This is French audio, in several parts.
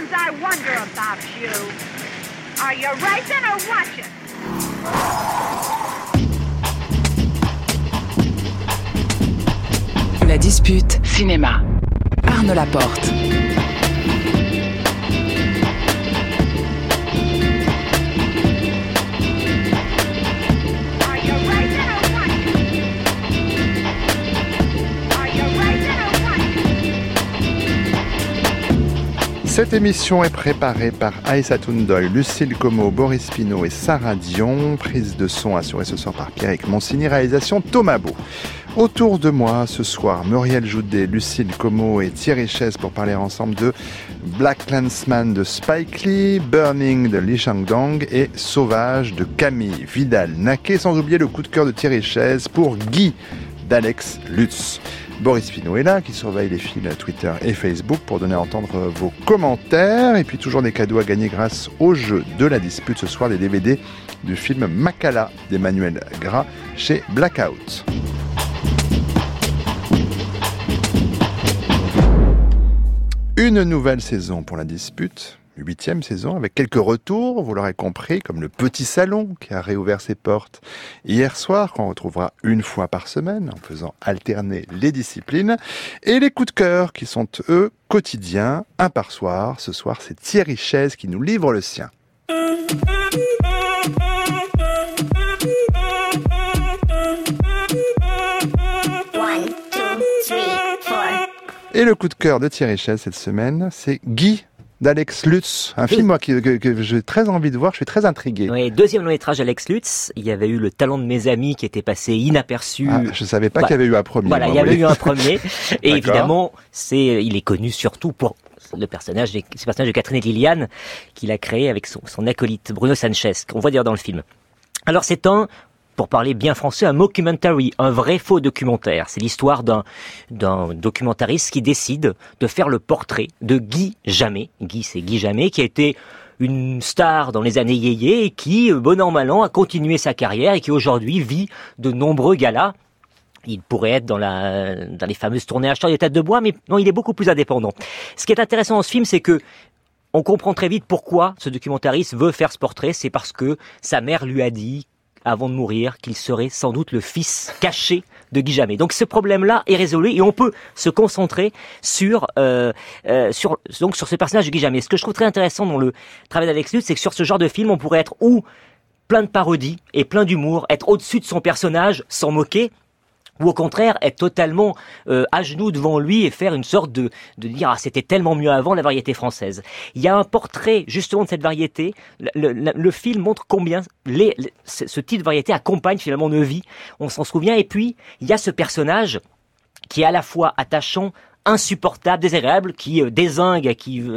Sometimes I wonder about you. Are you racing or watching? La dispute cinéma. Arnaud Laporte. Cette émission est préparée par Aïssatou Ndoye, Lucille Como, Boris Pinault et Sarah Dion. Prise de son assurée ce soir par Pierrick Monsigny, réalisation Thomas Beau. Autour de moi ce soir, Muriel Joudet, Lucille Como et Thierry Chaise pour parler ensemble de Black Klansman de Spike Lee, Burning de Lee Chang-dong et Sauvage de Camille Vidal-Naquet, sans oublier le coup de cœur de Thierry Chaise pour Guy d'Alex Lutz. Boris Pinault est là, qui surveille les fils Twitter et Facebook pour donner à entendre vos commentaires. Et puis toujours des cadeaux à gagner grâce au jeu de la dispute. Ce soir, des DVD du film Makala d'Emmanuel Gras chez Blackout. Une nouvelle saison pour la dispute. 8e saison, avec quelques retours, vous l'aurez compris, comme le Petit Salon qui a réouvert ses portes hier soir, qu'on retrouvera une fois par semaine en faisant alterner les disciplines, et les coups de cœur qui sont, eux, quotidiens, un par soir. Ce soir, c'est Thierry Chaise qui nous livre le sien. Et le coup de cœur de Thierry Chaise cette semaine, c'est Guy d'Alex Lutz, un film moi, que j'ai très envie de voir, je suis très intrigué. Oui, deuxième long métrage d'Alex Lutz, il y avait eu Le Talent de mes amis qui était passé inaperçu. Ah, je savais pas qu'il y avait eu un premier. Voilà, il y avait eu un premier. Et évidemment, il est connu surtout pour ce personnage de Catherine et Liliane qu'il a créé avec son acolyte Bruno Sanchez, qu'on voit dire dans le film. Alors c'est pour parler bien français, un mockumentary, un vrai faux documentaire. C'est l'histoire d'un documentariste qui décide de faire le portrait de Guy Jammet. Guy, c'est Guy Jammet, qui a été une star dans les années yéyé et qui, bon an mal an, a continué sa carrière et qui aujourd'hui vit de nombreux galas. Il pourrait être dans les fameuses tournées acheteurs des têtes de bois, mais non, il est beaucoup plus indépendant. Ce qui est intéressant dans ce film, c'est que on comprend très vite pourquoi ce documentariste veut faire ce portrait. C'est parce que sa mère lui a dit, avant de mourir, qu'il serait sans doute le fils caché de Guy Jammet. Donc ce problème-là est résolu et on peut se concentrer sur ce personnage de Guy Jammet. Ce que je trouve très intéressant dans le travail d'Alex Lutz, c'est que sur ce genre de film, on pourrait être ou plein de parodies et plein d'humour, être au-dessus de son personnage, s'en moquer, ou au contraire être totalement à genoux devant lui et faire une sorte de dire c'était tellement mieux avant la variété française. Il y a un portrait justement de cette variété. Le film montre combien ce type de variété accompagne finalement nos vies. On s'en souvient. Et puis il y a ce personnage qui est à la fois attachant, insupportable, désagréable, qui dézingue, à qui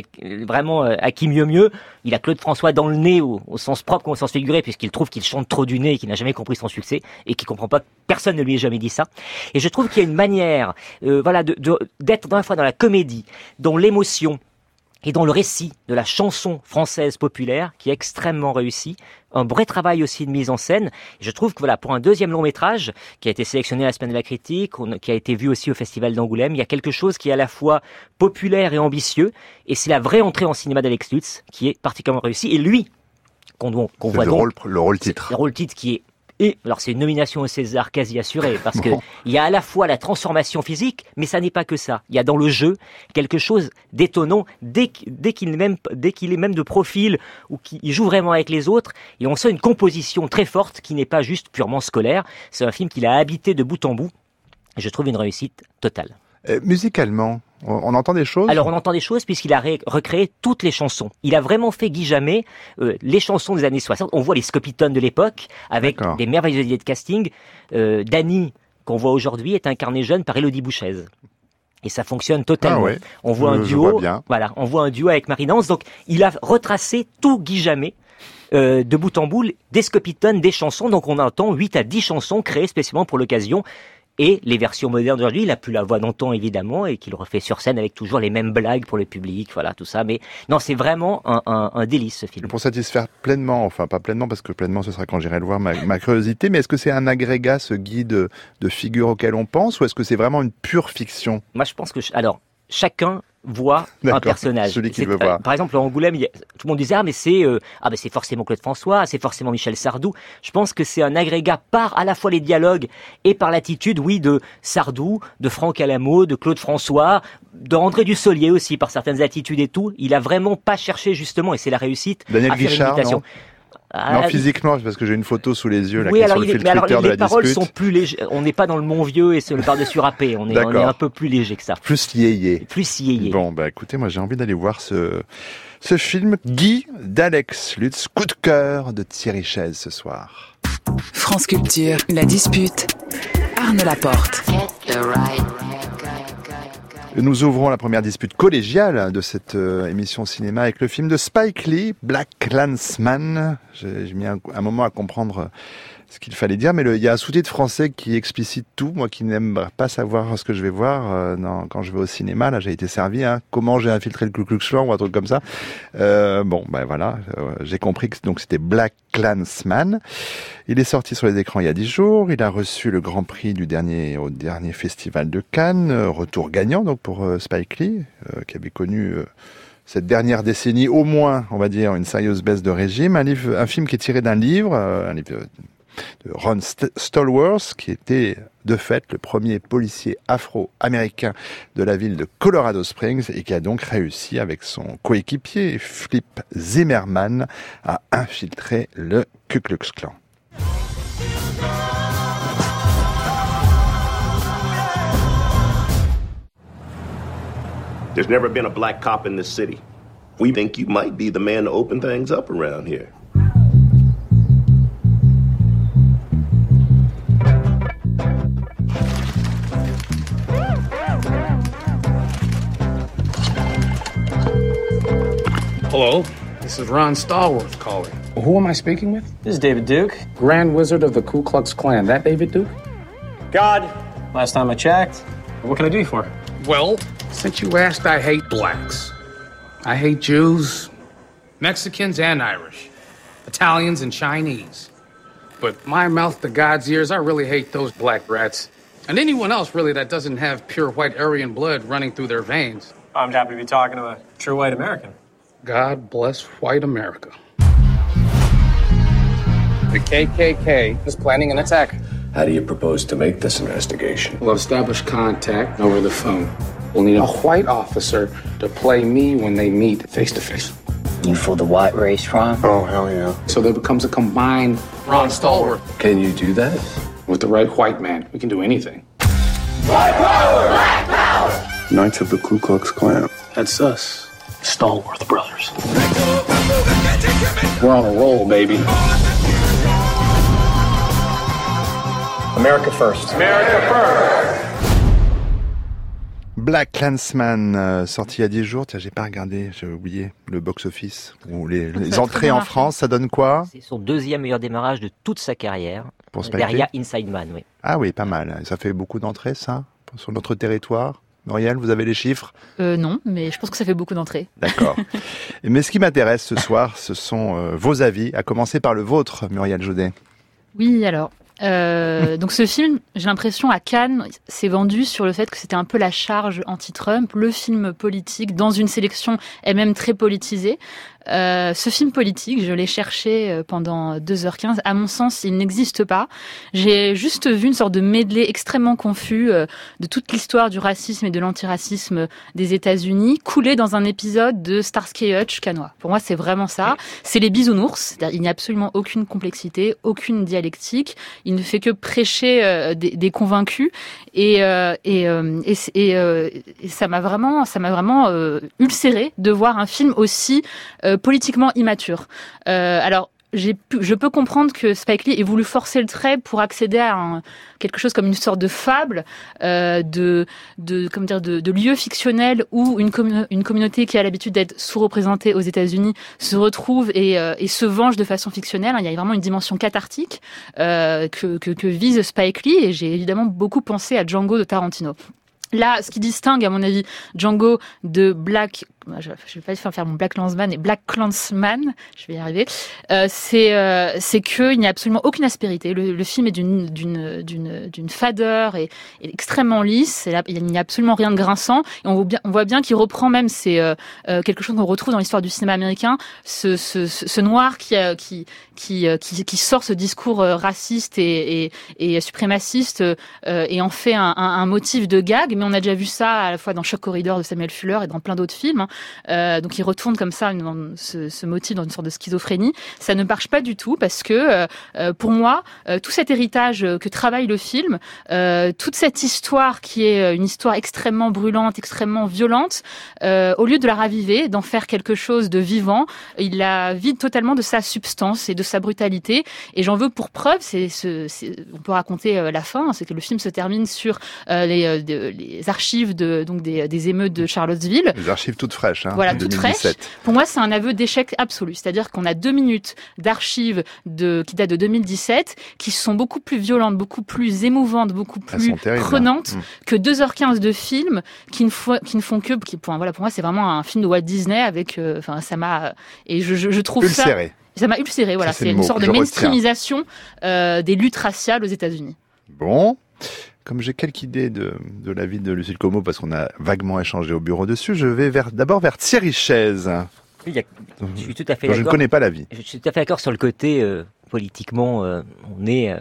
mieux. Il a Claude François dans le nez au sens propre comme au sens figuré, puisqu'il trouve qu'il chante trop du nez et qu'il n'a jamais compris son succès et qu'il comprend pas que personne ne lui ait jamais dit ça. Et je trouve qu'il y a une manière, d'être dans la fois dans la comédie, dans l'émotion et dans le récit de la chanson française populaire qui est extrêmement réussi. Un vrai travail aussi de mise en scène. Et je trouve que pour un deuxième long métrage qui a été sélectionné à la Semaine de la Critique, qui a été vu aussi au Festival d'Angoulême, il y a quelque chose qui est à la fois populaire et ambitieux. Et c'est la vraie entrée en cinéma d'Alex Lutz qui est particulièrement réussie. Et lui, qu'on voit donc le rôle titre. Le rôle titre qui est alors c'est une nomination au César quasi assurée parce que il y a à la fois la transformation physique, mais ça n'est pas que ça. Il y a dans le jeu quelque chose d'étonnant dès qu'il est même de profil ou qu'il joue vraiment avec les autres, et on sent une composition très forte qui n'est pas juste purement scolaire. C'est un film qu'il a habité de bout en bout. Et je trouve une réussite totale. Musicalement, on entend des choses ? Alors on entend des choses puisqu'il a recréé toutes les chansons. Il a vraiment fait Guy Jammet, les chansons des années 60. On voit les Scopitone de l'époque avec des merveilleuses idées de casting. Dany, qu'on voit aujourd'hui, est incarné jeune par Élodie Bouchez. Et ça fonctionne totalement. Ah ouais. On voit un duo. On voit un duo avec Marie-Nance. Donc il a retracé tout Guy Jammet. De bout en bout, des Scopitone, des chansons. Donc on entend 8 à 10 chansons créées spécialement pour l'occasion. Et les versions modernes d'aujourd'hui, il a plus la voix d'antan évidemment, et qu'il refait sur scène avec toujours les mêmes blagues pour le public, voilà, tout ça. Mais non, c'est vraiment un délice ce film. Pour satisfaire pleinement, enfin pas pleinement, parce que pleinement ce sera quand j'irai le voir, ma curiosité, mais est-ce que c'est un agrégat, ce guide de figures auquel on pense, ou est-ce que c'est vraiment une pure fiction ? Moi je pense que, alors, chacun voit un personnage. Celui qu'il veut voir. Par exemple, à Angoulême, tout le monde disait mais c'est forcément Claude François, c'est forcément Michel Sardou. Je pense que c'est un agrégat par à la fois les dialogues et par l'attitude, de Sardou, de Franck Alamo, de Claude François, de André Dussolier aussi par certaines attitudes et tout. Il a vraiment pas cherché justement, et c'est la réussite, Daniel à faire Guichard, une imitation. Non, physiquement, parce que j'ai une photo sous les yeux là, oui, qui est alors, sur le fil mais alors Twitter de la les paroles dispute. sont plus légères. On n'est pas dans le Mont Vieux et sur le par-dessus râpé. On est un peu plus léger que ça. Plus yéyé. Plus yéyé. Bon, écoutez, moi j'ai envie d'aller voir ce film Guy d'Alex Lutz, coup de cœur de Thierry Chaise ce soir. France Culture, la dispute. Arnaud Laporte. Nous ouvrons la première dispute collégiale de cette émission cinéma avec le film de Spike Lee, Black Klansman. J'ai mis un moment à comprendre ce qu'il fallait dire, mais il y a un sous-titre français qui explicite tout. Moi qui n'aime pas savoir ce que je vais voir quand je vais au cinéma, là j'ai été servi, comment j'ai infiltré le Ku Klux Klan ou un truc comme ça. Voilà, j'ai compris que donc c'était Black Klansman. Il est sorti sur les écrans il y a 10 jours, il a reçu le Grand Prix au dernier festival de Cannes, retour gagnant donc pour Spike Lee, qui avait connu cette dernière décennie au moins, on va dire, une sérieuse baisse de régime. Un film qui est tiré d'un livre, de Ron Stallworth, qui était de fait le premier policier afro-américain de la ville de Colorado Springs et qui a donc réussi avec son coéquipier Flip Zimmerman à infiltrer le Ku Klux Klan. There's never been a black cop in this city. We think you might be the man to open things up around here. Hello, this is Ron Stallworth calling. Who am I speaking with? This is David Duke. Grand Wizard of the Ku Klux Klan. That David Duke? God, last time I checked. What can I do you for? Well, since you asked, I hate blacks. I hate Jews, Mexicans and Irish, Italians and Chinese. But my mouth to God's ears, I really hate those black rats. And anyone else, really, that doesn't have pure white Aryan blood running through their veins. I'm happy to be talking to a true white American. God bless white America. The KKK is planning an attack. How do you propose to make this investigation? We'll establish contact over the phone. We'll need a white officer to play me when they meet face to face. You for the white race, Ron? Oh, hell yeah. So there becomes a combined Ron Stallworth. Can you do that? With the right white man, we can do anything. White power! Black power! Knights of the Ku Klux Klan. That's us, Stallworth brothers. We're on a roll, baby. America first. America first! Black Klansman, sorti il y a 10 jours. Tiens, j'ai pas regardé, j'ai oublié le box-office. Ou les entrées en France, ça donne quoi? C'est son deuxième meilleur démarrage de toute sa carrière. Pour Spike derrière Lee. Inside Man, oui. Ah oui, pas mal. Ça fait beaucoup d'entrées, ça, sur notre territoire. Muriel, vous avez les chiffres? Non, mais je pense que ça fait beaucoup d'entrées. D'accord. Mais ce qui m'intéresse ce soir, ce sont vos avis, à commencer par le vôtre, Muriel Jaudet. Oui, alors... donc ce film, j'ai l'impression à Cannes, s'est vendu sur le fait que c'était un peu la charge anti-Trump, le film politique dans une sélection elle-même très politisée. Ce film politique, je l'ai cherché pendant 2h15. À mon sens, il n'existe pas. J'ai juste vu une sorte de medley extrêmement confus de toute l'histoire du racisme et de l'antiracisme des États-Unis, coulé dans un épisode de Starsky et Hutch cannois. Pour moi, c'est vraiment ça. C'est les bisounours. C'est-à-dire, il n'y a absolument aucune complexité, aucune dialectique. Il ne fait que prêcher des convaincus. Et ça m'a vraiment ulcéré de voir un film aussi politiquement immature. Alors, je peux comprendre que Spike Lee ait voulu forcer le trait pour accéder à quelque chose comme une sorte de fable, de lieu fictionnel où une communauté qui a l'habitude d'être sous-représentée aux États-Unis se retrouve et se venge de façon fictionnelle. Il y a vraiment une dimension cathartique que vise Spike Lee, et j'ai évidemment beaucoup pensé à Django de Tarantino. Là, ce qui distingue, à mon avis, Django de Black je vais pas faire mon Black Klansman et Black Klansman, je vais y arriver. C'est qu'il n'y a absolument aucune aspérité. Le film est d'une fadeur et extrêmement lisse. Et là, il n'y a absolument rien de grinçant. Et on voit bien qu'il reprend même quelque chose qu'on retrouve dans l'histoire du cinéma américain, ce noir qui sort ce discours raciste et suprémaciste et en fait un motif de gag. Mais on a déjà vu ça à la fois dans Shock Corridor de Samuel Fuller et dans plein d'autres films. Donc il retourne comme ça ce motif dans une sorte de schizophrénie. Ça ne marche pas du tout parce que pour moi, tout cet héritage que travaille le film, toute cette histoire qui est une histoire extrêmement brûlante, extrêmement violente, au lieu de la raviver, d'en faire quelque chose de vivant, il la vide totalement de sa substance et de sa brutalité. Et j'en veux pour preuve, on peut raconter la fin, c'est que le film se termine sur les archives des émeutes de Charlottesville. Les archives toutes fraîches, voilà, toutes fraîches. Pour moi, c'est un aveu d'échec absolu. C'est-à-dire qu'on a 2 minutes d'archives qui datent de 2017, qui sont beaucoup plus violentes, beaucoup plus émouvantes, beaucoup plus prenantes que 2h15 de film qui ne font que... Pour moi, c'est vraiment un film de Walt Disney avec... ça m'a... Et je trouve ulcéré. Ça m'a ulcéré, voilà. C'est une sorte de mainstreamisation des luttes raciales aux États-Unis. Bon... Comme j'ai quelques idées de la vie de Lucille Como, parce qu'on a vaguement échangé au bureau dessus, je vais d'abord vers Thierry Chaise. Je suis tout à fait d'accord. Je ne connais pas la vie. Je suis tout à fait d'accord sur le côté politiquement, on est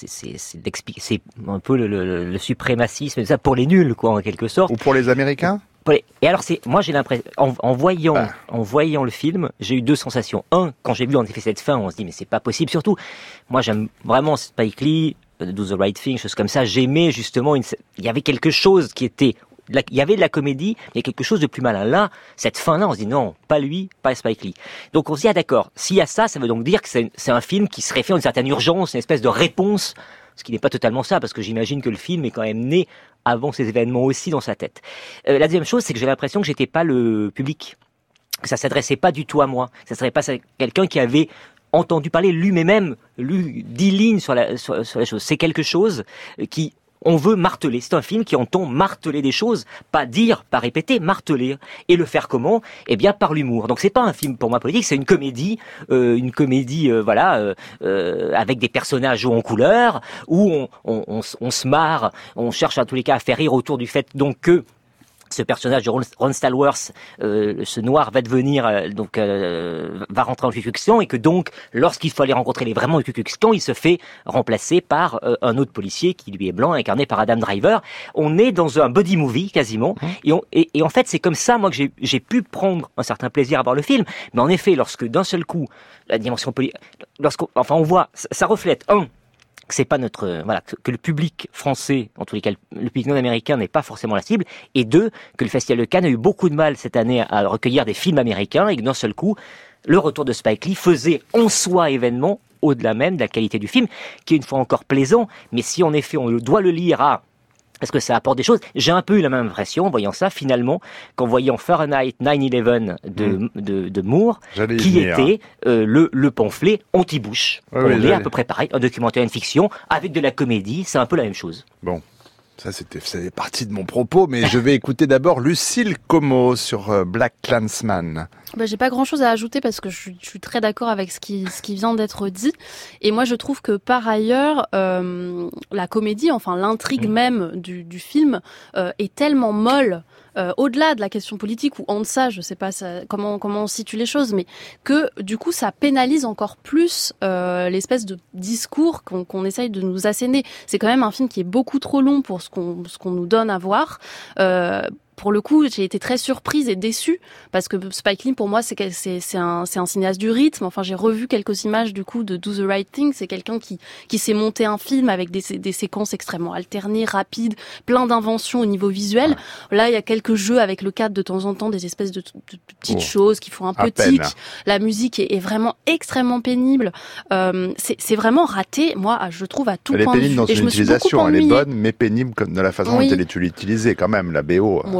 c'est un peu le suprémacisme, ça pour les nuls, quoi, en quelque sorte. Ou pour les Américains. Et alors moi j'ai l'impression, en voyant le film, j'ai eu 2 sensations. Un, quand j'ai vu en effet cette fin, on se dit mais c'est pas possible. Surtout, moi j'aime vraiment Spike Lee. Do the Right Thing, choses comme ça. J'aimais justement, il y avait quelque chose qui était, il y avait de la comédie, il y a quelque chose de plus malin. Là, cette fin-là, on se dit non, pas lui, pas Spike Lee. Donc on se dit d'accord, s'il y a ça, ça veut donc dire que c'est un film qui serait fait en une certaine urgence, une espèce de réponse, ce qui n'est pas totalement ça, parce que j'imagine que le film est quand même né avant ces événements aussi dans sa tête. La deuxième chose, c'est que j'ai l'impression que j'étais pas le public, que ça s'adressait pas du tout à moi, que ça serait pas quelqu'un qui avait entendu parler, lu 10 lignes sur la chose. C'est quelque chose qui, on veut marteler. C'est un film qui entend marteler des choses, pas dire, pas répéter, marteler. Et le faire comment? Eh bien, par l'humour. Donc c'est pas un film pour moi politique, c'est une comédie, avec des personnages hauts en couleur, où on se marre, on cherche à tous les cas à faire rire autour du fait donc que ce personnage de Ron Stallworth, ce noir va devenir va rentrer en Ku Klux Klan et que donc lorsqu'il faut aller rencontrer les vraiment Ku Klux Klan, il se fait remplacer par un autre policier qui lui est blanc, incarné par Adam Driver. On est dans un buddy movie quasiment et en fait c'est comme ça moi que j'ai pu prendre un certain plaisir à voir le film. Mais en effet, lorsque d'un seul coup la dimension on voit, ça reflète que c'est pas que le public français, en tous les cas le public non-américain n'est pas forcément la cible, et 2, que le Festival de Cannes a eu beaucoup de mal cette année à recueillir des films américains, et que d'un seul coup, le retour de Spike Lee faisait en soi événement, au-delà même de la qualité du film, qui est une fois encore plaisant, mais si en effet on doit le lire parce que ça apporte des choses. J'ai un peu eu la même impression en voyant ça, finalement, qu'en voyant Fahrenheit 9/11 de Moore, qui était le pamphlet anti-Bush. On est à peu près pareil, un documentaire, une fiction, avec de la comédie, c'est un peu la même chose. Bon, ça c'est partie de mon propos, mais je vais écouter d'abord Lucille Como sur Black Klansman. J'ai pas grand chose à ajouter parce que je suis très d'accord avec ce qui vient d'être dit. Et moi, je trouve que par ailleurs, la comédie, enfin l'intrigue même du film est tellement molle. Au-delà de la question politique ou en deçà, je sais pas comment on situe les choses, mais que du coup ça pénalise encore plus l'espèce de discours qu'on essaye de nous asséner. C'est quand même un film qui est beaucoup trop long pour ce qu'on nous donne à voir. Pour le coup, j'ai été très surprise et déçue parce que Spike Lee, pour moi, c'est un cinéaste du rythme. Enfin, j'ai revu quelques images du coup de Do the Right Thing. C'est quelqu'un qui s'est monté un film avec des séquences extrêmement alternées, rapides, plein d'inventions au niveau visuel. Là, il y a quelques jeux avec le cadre de temps en temps, des espèces de petites choses qui font un peu tic. La musique est vraiment extrêmement pénible. C'est vraiment raté. Moi, je trouve à tout point de vue. Elle est pénible dans son utilisation. Elle est bonne, mais pénible comme de la façon dont elle est utilisée quand même, la BO. Ouais. Bon,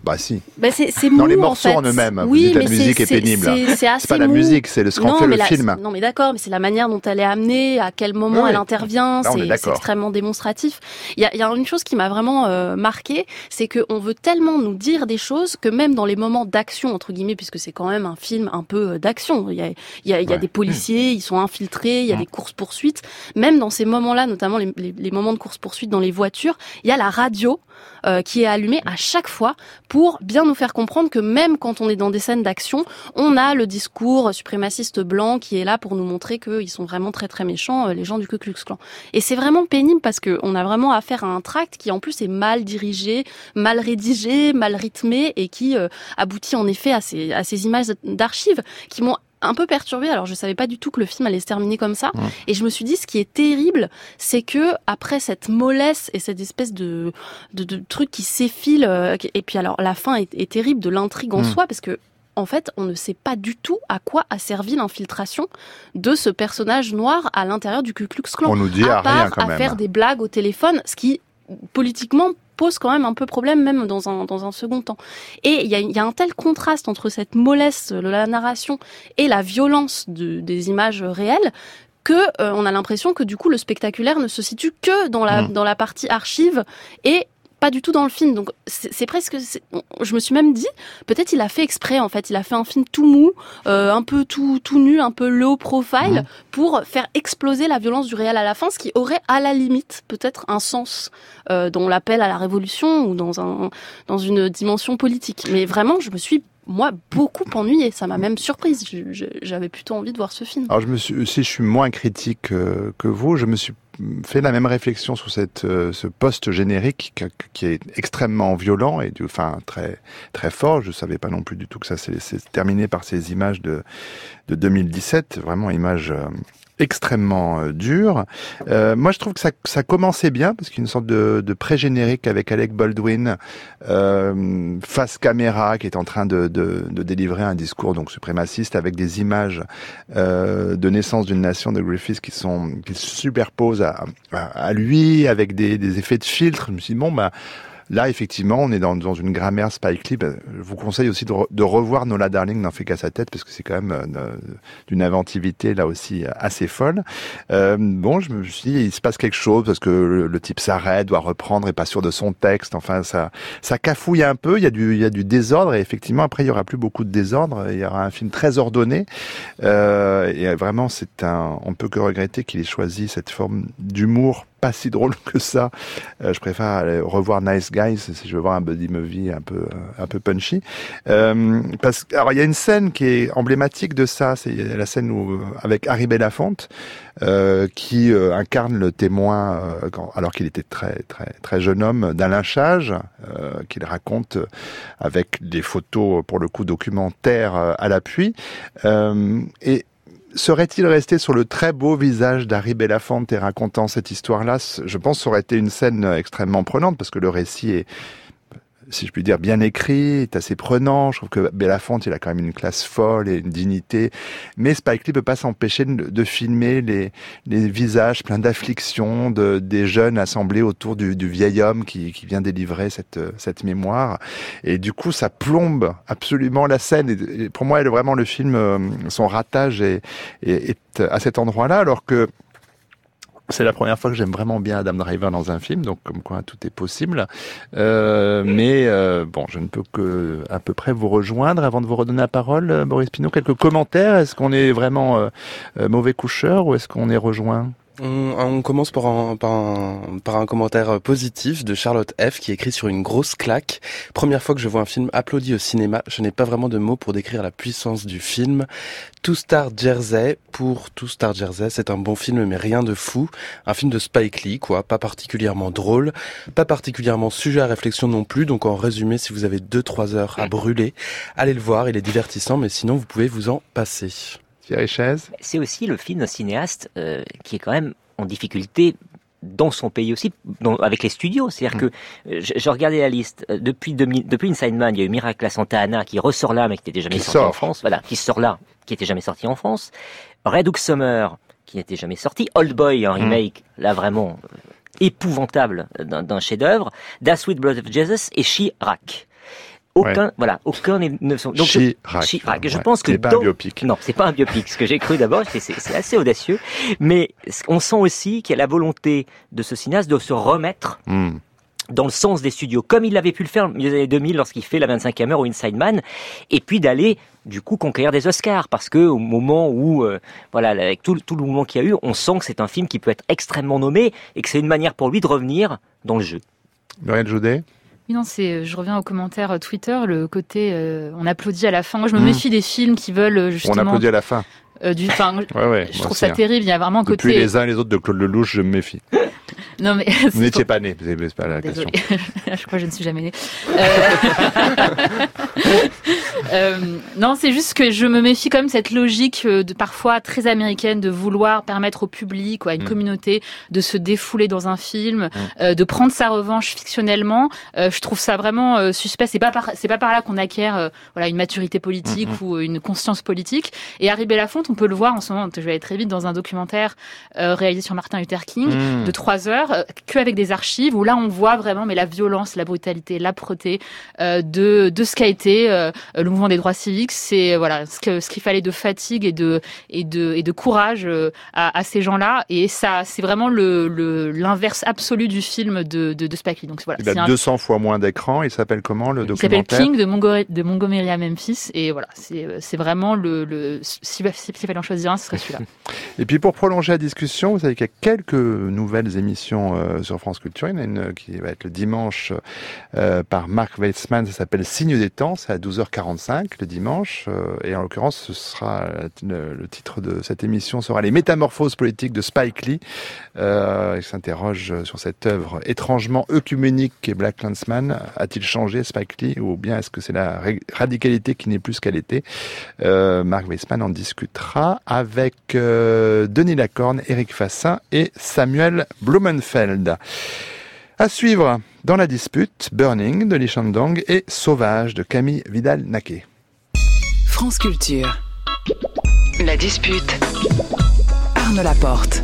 Bah si. Bah c'est mou, dans les morceaux en fait. eux-mêmes. Oui, vous dites mais la musique est pénible. C'est assez pas la mou. musique, c'est ce qu'en fait le film. Non, mais d'accord, mais c'est la manière dont elle est amenée, à quel moment elle intervient. Là, c'est extrêmement démonstratif. Il y a une chose qui m'a vraiment marquée, c'est que on veut tellement nous dire des choses que même dans les moments d'action entre guillemets, puisque c'est quand même un film un peu d'action. Il y a des policiers, ils sont infiltrés, il y a des courses poursuites. Même dans ces moments-là, notamment les moments de course poursuite dans les voitures, il y a la radio qui est allumée à chaque fois pour bien nous faire comprendre que même quand on est dans des scènes d'action, on a le discours suprémaciste blanc qui est là pour nous montrer qu'ils sont vraiment très très méchants, les gens du Ku Klux Klan. Et c'est vraiment pénible parce que on a vraiment affaire à un tract qui en plus est mal dirigé, mal rédigé, mal rythmé et qui aboutit en effet à ces images d'archives qui m'ont un peu perturbée. Alors je savais pas du tout que le film allait se terminer comme ça, et je me suis dit ce qui est terrible, c'est que après cette mollesse et cette espèce de truc qui s'effile, et puis alors la fin est terrible de l'intrigue en soi, parce que en fait, on ne sait pas du tout à quoi a servi l'infiltration de ce personnage noir à l'intérieur du Ku Klux Klan. On nous dit à rien quand même. À faire des blagues au téléphone, ce qui politiquement pose quand même un peu problème, même dans un second temps. Et il y a un tel contraste entre cette mollesse de la narration et la violence des images réelles que on a l'impression que du coup le spectaculaire ne se situe que dans la partie archive et pas du tout dans le film. Donc c'est presque, je me suis même dit, peut-être il a fait exprès en fait, il a fait un film tout mou, un peu tout nul, un peu low profile, pour faire exploser la violence du réel à la fin, ce qui aurait à la limite peut-être un sens dans l'appel à la révolution ou dans une dimension politique. Mais vraiment, je me suis beaucoup ennuyée, ça m'a même surprise. J'avais plutôt envie de voir ce film. Alors si je suis moins critique que vous, je me suis fait la même réflexion sur ce post-générique qui est extrêmement violent et très très fort. Je savais pas non plus du tout que ça s'est terminé par ces images de 2017, vraiment images extrêmement dures. Moi, je trouve que ça commençait bien parce qu'il y a une sorte de pré-générique avec Alec Baldwin face caméra qui est en train de délivrer un discours donc suprémaciste avec des images de naissance d'une nation de Griffith qui se superposent à lui avec des effets de filtre. Je me suis dit là, effectivement, on est dans une grammaire Spike Lee. Je vous conseille aussi de revoir Nola Darling n'en fait qu'à sa tête, parce que c'est quand même d'une inventivité, là aussi, assez folle. Je me suis dit, il se passe quelque chose, parce que le type s'arrête, doit reprendre, et pas sûr de son texte. Enfin, ça cafouille un peu, il y a du désordre, et effectivement, après, il y aura plus beaucoup de désordre. Il y aura un film très ordonné. Et vraiment, on peut que regretter qu'il ait choisi cette forme d'humour pas si drôle que ça. Je préfère aller revoir Nice Guys si je veux voir un buddy movie un peu punchy. Alors il y a une scène qui est emblématique de ça, c'est la scène avec Harry Belafonte qui incarne le témoin alors qu'il était très très très jeune homme d'un lynchage qu'il raconte avec des photos pour le coup documentaires à l'appui et serait-il resté sur le très beau visage d'Harry Belafonte et racontant cette histoire-là? Je pense que ça aurait été une scène extrêmement prenante parce que le récit est, si je puis dire, bien écrit, est assez prenant. Je trouve que Belafonte, il a quand même une classe folle et une dignité. Mais Spike Lee peut pas s'empêcher de filmer les visages pleins d'affliction des jeunes assemblés autour du vieil homme qui vient délivrer cette mémoire. Et du coup, ça plombe absolument la scène. Et pour moi, vraiment, le film, son ratage est à cet endroit-là, alors que c'est la première fois que j'aime vraiment bien Adam Driver dans un film, donc comme quoi tout est possible. Je ne peux que à peu près vous rejoindre. Avant de vous redonner la parole, Boris Pinault, quelques commentaires. Est-ce qu'on est vraiment mauvais coucheur ou est-ce qu'on est rejoint ? On commence par un commentaire positif de Charlotte F qui écrit sur une grosse claque. Première fois que je vois un film applaudi au cinéma, je n'ai pas vraiment de mots pour décrire la puissance du film. Two Star Jersey, c'est un bon film mais rien de fou. Un film de Spike Lee, quoi, pas particulièrement drôle, pas particulièrement sujet à réflexion non plus. Donc en résumé, si vous avez 2-3 heures à brûler, allez le voir, il est divertissant, mais sinon vous pouvez vous en passer. C'est aussi le film d'un cinéaste qui est quand même en difficulté dans son pays aussi, avec les studios. C'est-à-dire que je regardais la liste depuis Inside Man, il y a eu Miracle à Santa Ana qui ressort là, mais qui n'était jamais sorti en France. Voilà, qui sort là, qui n'était jamais sorti en France. Red Hook Summer, qui n'était jamais sorti. Old Boy, un remake, là vraiment épouvantable d'un chef-d'œuvre. The Sweet Blood of Jesus et She-Ra. aucun ne sont. Donc Chirac. Je pense que c'est pas un biopic. Non, c'est pas un biopic. Ce que j'ai cru d'abord, c'est assez audacieux, mais on sent aussi qu'il y a la volonté de ce cinéaste de se remettre. Dans le sens des studios, comme il avait pu le faire au milieu des années 2000 lorsqu'il fait La 25e heure ou Inside Man, et puis d'aller du coup conquérir des Oscars, parce que au moment où, avec tout le mouvement qu'il y a eu, on sent que c'est un film qui peut être extrêmement nommé, et que c'est une manière pour lui de revenir dans le jeu. Muriel Jaudet. Oui, non, je reviens aux commentaires Twitter, le côté on applaudit à la fin. Moi, je me méfie des films qui veulent justement... On applaudit à la fin. Je trouve ça terrible. Il y a vraiment un côté. Depuis Les uns et les autres de Claude Lelouch, je me méfie. Non mais vous n'étiez pas né, c'est pas la question. Je crois que je ne suis jamais née. Non, c'est juste que je me méfie quand même de cette logique de parfois très américaine de vouloir permettre au public ou à une communauté de se défouler dans un film, de prendre sa revanche fictionnellement. Je trouve ça vraiment suspect. C'est pas par là qu'on acquiert une maturité politique ou une conscience politique. Et Harry Belafonte, on peut le voir en ce moment. Je vais aller très vite dans un documentaire réalisé sur Martin Luther King de 3 heures, qu'avec des archives où là on voit vraiment la violence, la brutalité, l'âpreté de ce qu'a été le mouvement des droits civiques. C'est ce qu'il fallait de fatigue et de courage à ces gens-là. Et ça, c'est vraiment l'inverse absolu du film de Spike Lee. Donc voilà. Il a 200 fois moins d'écran. Il s'appelle comment le documentaire? Il s'appelle King de Montgomery à Memphis. Et voilà, c'est vraiment s'il fallait en choisir un, ce serait celui-là. Et puis pour prolonger la discussion, vous savez qu'il y a quelques nouvelles émissions sur France Culture. Il y en a une qui va être le dimanche par Marc Weissman, ça s'appelle Signe des temps, c'est à 12h45 le dimanche. Et en l'occurrence, ce sera le titre de cette émission sera Les métamorphoses politiques de Spike Lee. Il s'interroge sur cette œuvre étrangement œcuménique et Black Klansman. A-t-il changé Spike Lee ou bien est-ce que c'est la radicalité qui n'est plus ce qu'elle était? Marc Weissman en discutera avec Denis Lacorne, Éric Fassin et Samuel Blumenfeld. À suivre, dans la dispute, Burning de Lee Shandong et Sauvage de Camille Vidal-Naquet. France Culture. La dispute. Arnaud Laporte.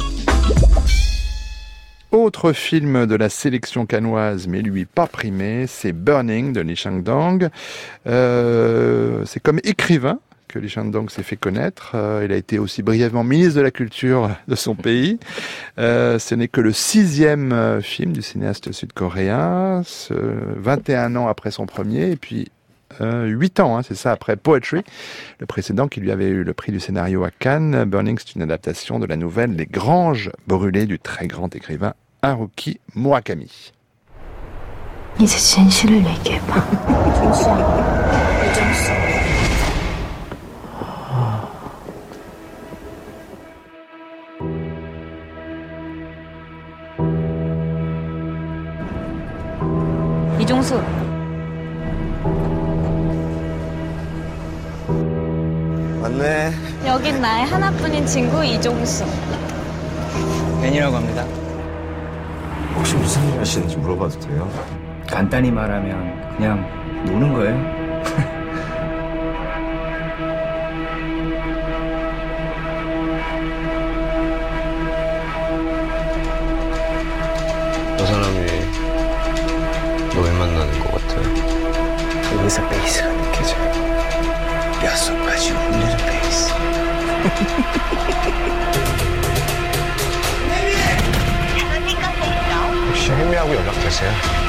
Autre film de la sélection cannoise, mais lui pas primé, c'est Burning de Lee Shandong. C'est comme écrivain que Lee Shandong s'est fait connaître. Il a été aussi brièvement ministre de la Culture de son pays. Ce n'est que le 6e film du cinéaste sud-coréen, 21 ans après son premier, et puis 8 ans, c'est ça, après Poetry, le précédent qui lui avait eu le prix du scénario à Cannes. Burning, c'est une adaptation de la nouvelle Les Granges brûlées du très grand écrivain Haruki Murakami. 이제 진실을 얘기해봐. 이종수. 맞네. 여긴 나의 하나뿐인 친구 이종수. 벤이라고 합니다. 혹시 무슨 일 하시는지 물어봐도 돼요? 간단히 말하면 그냥 노는 거예요. 저 사람이 너 왜 만나는 것 같아? 여기서 베이스가 느껴져요. 뼛속까지 울리는 베이스. 혹시 혜미하고 연락되세요?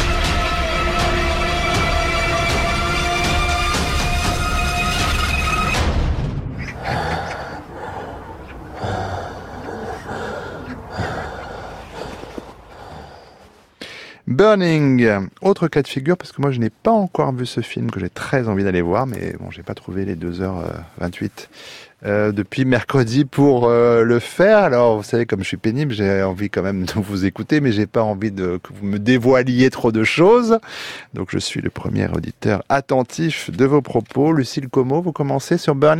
Burning, autre cas de figure, parce que moi je n'ai pas encore vu ce film que j'ai très envie d'aller voir, mais bon, j'ai pas trouvé les 2h28 depuis mercredi pour le faire. Alors vous savez, comme je suis pénible, j'ai envie quand même de vous écouter, mais j'ai pas envie que vous me dévoiliez trop de choses. Donc je suis le premier auditeur attentif de vos propos. Lucille Como, vous commencez sur Burning ?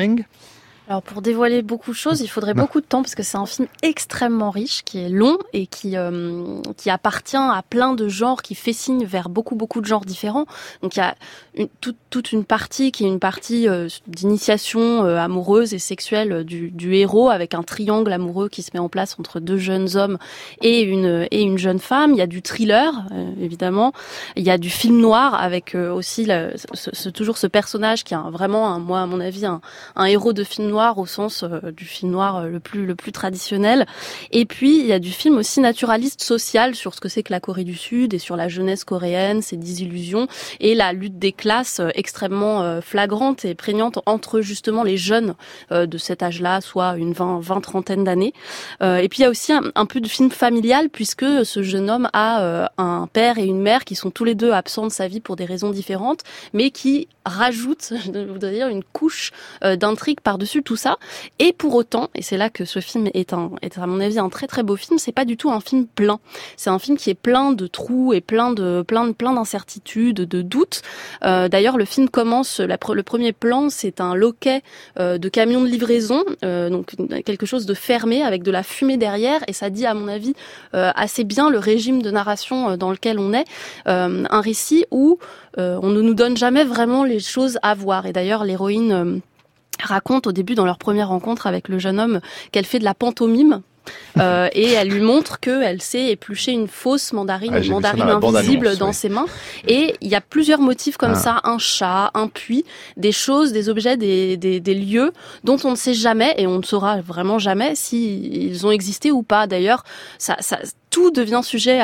Alors pour dévoiler beaucoup de choses, il faudrait beaucoup de temps parce que c'est un film extrêmement riche, qui est long et qui appartient à plein de genres, qui fait signe vers beaucoup de genres différents. Donc il y a toute une partie qui est une partie d'initiation amoureuse et sexuelle du héros, avec un triangle amoureux qui se met en place entre deux jeunes hommes et une jeune femme. Il y a du thriller évidemment, il y a du film noir avec aussi toujours ce personnage qui a vraiment moi à mon avis un héros de film noir au sens du film noir le plus traditionnel. Et puis il y a du film aussi naturaliste social sur ce que c'est que la Corée du Sud et sur la jeunesse coréenne, ses désillusions et la lutte des classes extrêmement flagrante et prégnante entre justement les jeunes de cet âge-là, soit une trentaine d'années. Et puis il y a aussi un peu de film familial puisque ce jeune homme a un père et une mère qui sont tous les deux absents de sa vie pour des raisons différentes, mais qui rajoutent, je voudrais dire, une couche d'intrigue par-dessus tout ça. Et pour autant, et c'est là que ce film est à mon avis un très très beau film, c'est pas du tout un film plein. C'est un film qui est plein de trous et plein d'incertitudes, de doutes. D'ailleurs, le film commence, le premier plan, c'est un loquet de camion de livraison, donc quelque chose de fermé avec de la fumée derrière, et ça dit à mon avis assez bien le régime de narration dans lequel on est. Un récit où on ne nous donne jamais vraiment les choses à voir. Et d'ailleurs, l'héroïne raconte au début, dans leur première rencontre avec le jeune homme, qu'elle fait de la pantomime. Et elle lui montre qu'elle sait éplucher une fausse mandarine, une mandarine invisible dans ses mains. Et il y a plusieurs motifs comme ça, un chat, un puits, des choses, des objets, des lieux dont on ne sait jamais et on ne saura vraiment jamais s'ils ont existé ou pas. D'ailleurs, tout devient sujet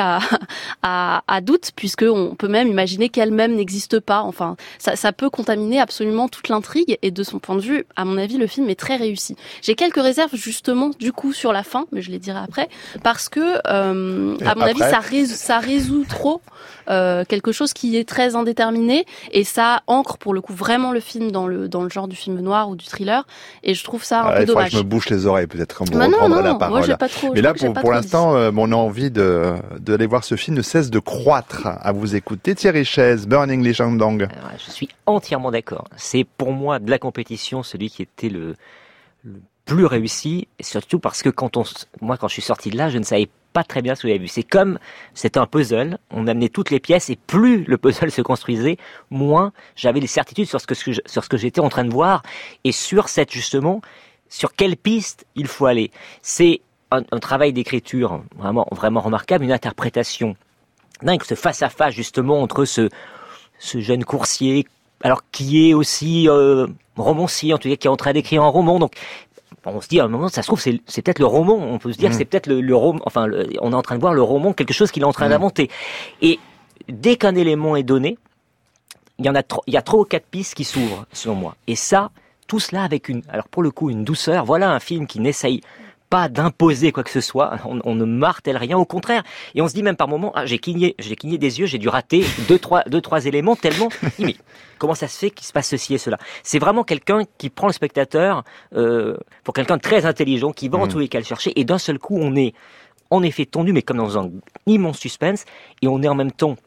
à doute, puisqu'on peut même imaginer qu'elle-même n'existe pas. Enfin, ça peut contaminer absolument toute l'intrigue, et de son point de vue, à mon avis, le film est très réussi. J'ai quelques réserves, justement, du coup, sur la fin, mais je les dirai après, parce que, à mon avis, ça résout trop quelque chose qui est très indéterminé, et ça ancre, pour le coup, vraiment le film dans le genre du film noir ou du thriller, et je trouve ça un peu dommage. Je me bouche les oreilles, peut-être, pour reprendre la parole. Moi, j'ai pas trop, mais là, pour l'instant, mon envie d'aller voir ce film ne cesse de croître à vous écouter. Thierry Chaise, Burning Lee Chang-dong. Je suis entièrement d'accord. C'est pour moi de la compétition celui qui était le plus réussi, et surtout parce que quand je suis sorti de là, je ne savais pas très bien ce que j'avais vu. C'est comme, c'était un puzzle, on amenait toutes les pièces et plus le puzzle se construisait, moins j'avais des certitudes sur ce que j'étais en train de voir et sur sur quelle piste il faut aller. C'est un travail d'écriture vraiment remarquable, une interprétation dingue, ce face-à-face justement entre ce jeune coursier, alors qui est aussi romancier, en tout cas qui est en train d'écrire un roman, donc on se dit à un moment, ça se trouve c'est peut-être le roman, on peut se dire que c'est peut-être le roman, enfin on est en train de voir le roman, quelque chose qu'il est en train d'inventer. Et dès qu'un élément est donné, il y a 3 ou 4 pistes qui s'ouvrent, selon moi. Et ça, tout cela avec alors pour le coup, une douceur. Voilà un film qui n'essaye pas d'imposer quoi que ce soit, on ne martèle rien, au contraire. Et on se dit même par moments, j'ai cligné des yeux, j'ai dû rater deux, trois éléments tellement. Mais comment ça se fait qu'il se passe ceci et cela? C'est vraiment quelqu'un qui prend le spectateur pour quelqu'un de très intelligent, qui va en tous les cas le chercher, et d'un seul coup, on est en effet tendu, mais comme dans un immense suspense, et on est en même temps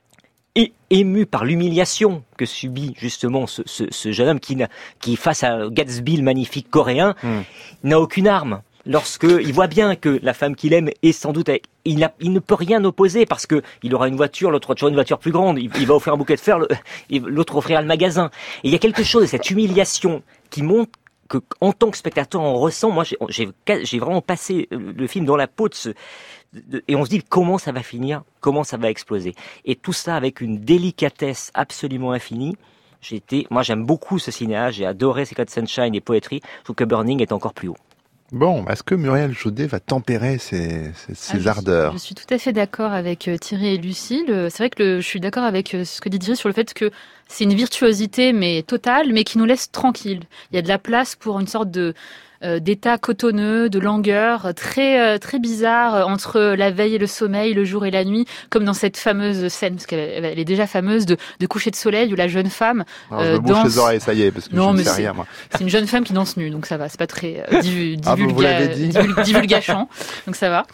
ému par l'humiliation que subit justement ce jeune homme qui face à Gatsby, le magnifique coréen, n'a aucune arme. Lorsqu'il voit bien que la femme qu'il aime est sans doute il ne peut rien opposer parce que il aura une voiture, l'autre aura une voiture plus grande, il va offrir un bouquet de fleurs, l'autre offrira le magasin. Et il y a quelque chose de cette humiliation qui montre que, en tant que spectateur, on ressent. Moi, j'ai vraiment passé le film dans la peau et on se dit comment ça va finir, comment ça va exploser. Et tout ça avec une délicatesse absolument infinie. Moi, j'aime beaucoup ce cinéaste, j'ai adoré Secret Sunshine et Poetry. Je trouve que Burning est encore plus haut. Bon, est-ce que Muriel Jaudet va tempérer ses ardeurs? Je suis tout à fait d'accord avec Thierry et Lucille. C'est vrai que je suis d'accord avec ce que dit Thierry sur le fait que c'est une virtuosité mais totale, mais qui nous laisse tranquilles. Il y a de la place pour une sorte d'état cotonneux, de langueur, très très bizarre entre la veille et le sommeil, le jour et la nuit, comme dans cette fameuse scène, parce qu'elle est déjà fameuse, de coucher de soleil où la jeune femme je me bouche les oreilles, ça y est, parce que je ne sais rien, moi. C'est une jeune femme qui danse nue, donc ça va, c'est pas très vous l'avez dit. divulgachant, donc ça va.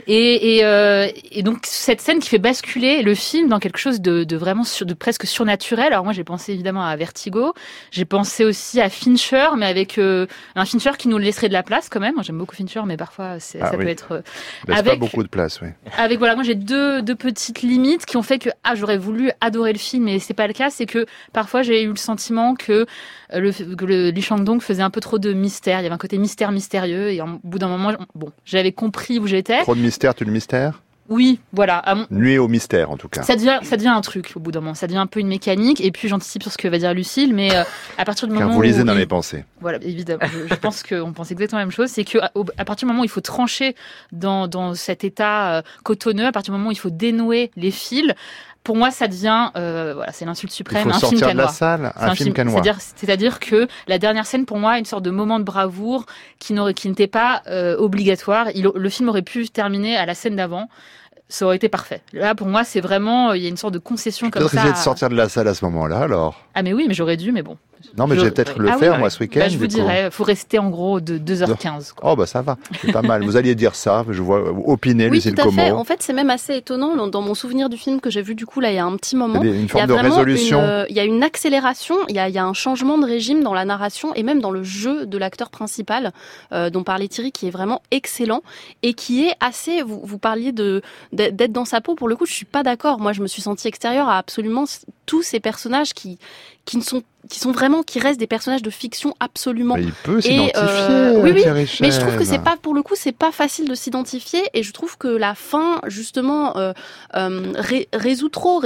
Et donc cette scène qui fait basculer le film dans quelque chose de vraiment de presque surnaturel. Alors moi j'ai pensé évidemment à Vertigo, j'ai pensé aussi à Fincher, mais avec un Fincher qui nous laisserait de la place quand même. Moi, j'aime beaucoup Fincher, mais parfois ça peut être laisse pas beaucoup de place, oui. Avec moi j'ai deux petites limites qui ont fait que j'aurais voulu adorer le film, mais c'est pas le cas. C'est que parfois j'ai eu le sentiment que Lee Chang-dong faisait un peu trop de mystère. Il y avait un côté mystérieux, et au bout d'un moment, j'avais compris où j'étais. Trop de mystère, tu le mystère ? Oui, voilà. Nuit au mystère, en tout cas. Ça devient un truc au bout d'un moment. Ça devient un peu une mécanique. Et puis j'anticipe sur ce que va dire Lucille, mais à partir du moment où vous lisez dans les pensées. Voilà, évidemment. Je pense qu'on pense exactement la même chose. C'est que à partir du moment où il faut trancher dans cet état cotonneux, à partir du moment où il faut dénouer les fils. Pour moi, ça devient, c'est l'insulte suprême, un film canois. Il faut sortir de la salle, un film canois. C'est-à-dire que la dernière scène, pour moi, est une sorte de moment de bravoure qui n'était pas obligatoire. Le film aurait pu terminer à la scène d'avant. Ça aurait été parfait. Là, pour moi, c'est vraiment, il y a une sorte de concession comme ça. Peut-être essayer de sortir de la salle à ce moment-là, alors. Ah, mais oui, mais j'aurais dû, mais bon. Non, mais je vais peut-être le faire, moi, ce week-end. Je vous dirais, il faut rester en gros de 2h15. Quoi. Oh, ça va, c'est pas mal. Vous alliez dire ça, je vois opiner, oui, Lucille tout à Como. fait. En fait, c'est même assez étonnant. Dans mon souvenir du film que j'ai vu, du coup, là, il y a un petit moment. Une forme de résolution. Il y a une accélération, il y a un changement de régime dans la narration et même dans le jeu de l'acteur principal, dont parlait Thierry, qui est vraiment excellent et qui est assez. Vous parliez d'être dans sa peau. Pour le coup, je suis pas d'accord. Moi, je me suis sentie extérieure à absolument tous ces personnages qui restent des personnages de fiction absolument. Mais il peut s'identifier. Oui, mais je trouve que c'est pas facile de s'identifier, et je trouve que la fin justement résout trop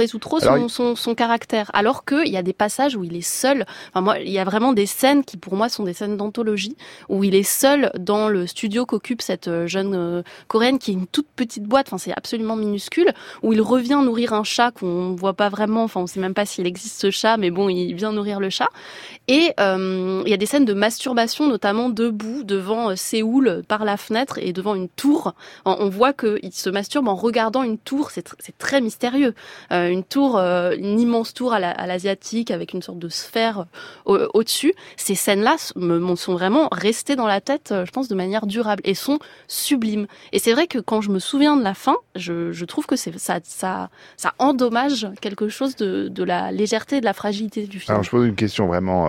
son caractère, alors que il y a des passages où il est seul. Enfin, moi, il y a vraiment des scènes qui pour moi sont des scènes d'anthologie où il est seul dans le studio qu'occupe cette jeune coréenne qui est une toute petite boîte. Enfin, c'est absolument minuscule, où il revient nourrir un chat qu'on voit pas vraiment. Enfin, on sait même pas s'il existe ce chat, mais bon, il vient nourrir le chat. Et il y a des scènes de masturbation, notamment debout devant Séoul par la fenêtre et devant une tour. On voit qu'il se masturbe en regardant une tour. C'est très mystérieux. Une tour, une immense tour à l'asiatique avec une sorte de sphère au-dessus. Ces scènes-là sont vraiment restées dans la tête, je pense, de manière durable et sont sublimes. Et c'est vrai que quand je me souviens de la fin, je trouve que ça endommage quelque chose de la légèreté et de la fragilité du film. Alors, je pose une question vraiment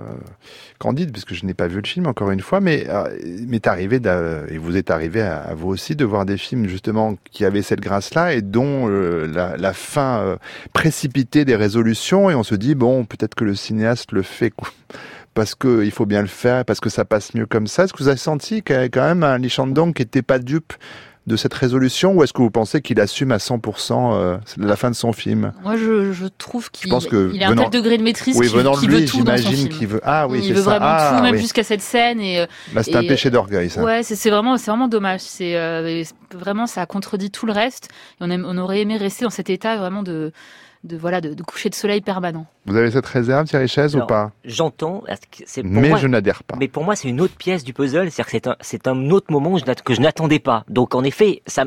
candide, parce que je n'ai pas vu le film, encore une fois, mais m'est arrivé, et vous êtes arrivé à vous aussi, de voir des films, justement, qui avaient cette grâce-là, et dont la fin précipitée des résolutions, et on se dit, bon, peut-être que le cinéaste le fait parce qu'il faut bien le faire, parce que ça passe mieux comme ça. Est-ce que vous avez senti qu'il y avait quand même un Lee Chang-dong qui n'était pas dupe de cette résolution, ou est-ce que vous pensez qu'il assume à 100% la fin de son film ? Moi, je trouve qu'il a un tel degré de maîtrise qu'il veut tout dans son film. Qu'il veut, il veut vraiment tout, même jusqu'à cette scène. C'est un péché d'orgueil, ça. Ouais, c'est vraiment dommage. Vraiment, ça contredit tout le reste. Et on aurait aimé rester dans cet état vraiment de coucher de soleil permanent. Vous avez cette réserve, Thierry Chaise, ou pas ? J'entends. Mais je n'adhère pas. Mais pour moi, c'est une autre pièce du puzzle. C'est-à-dire que c'est un autre moment que je n'attendais pas. Donc, en effet, ça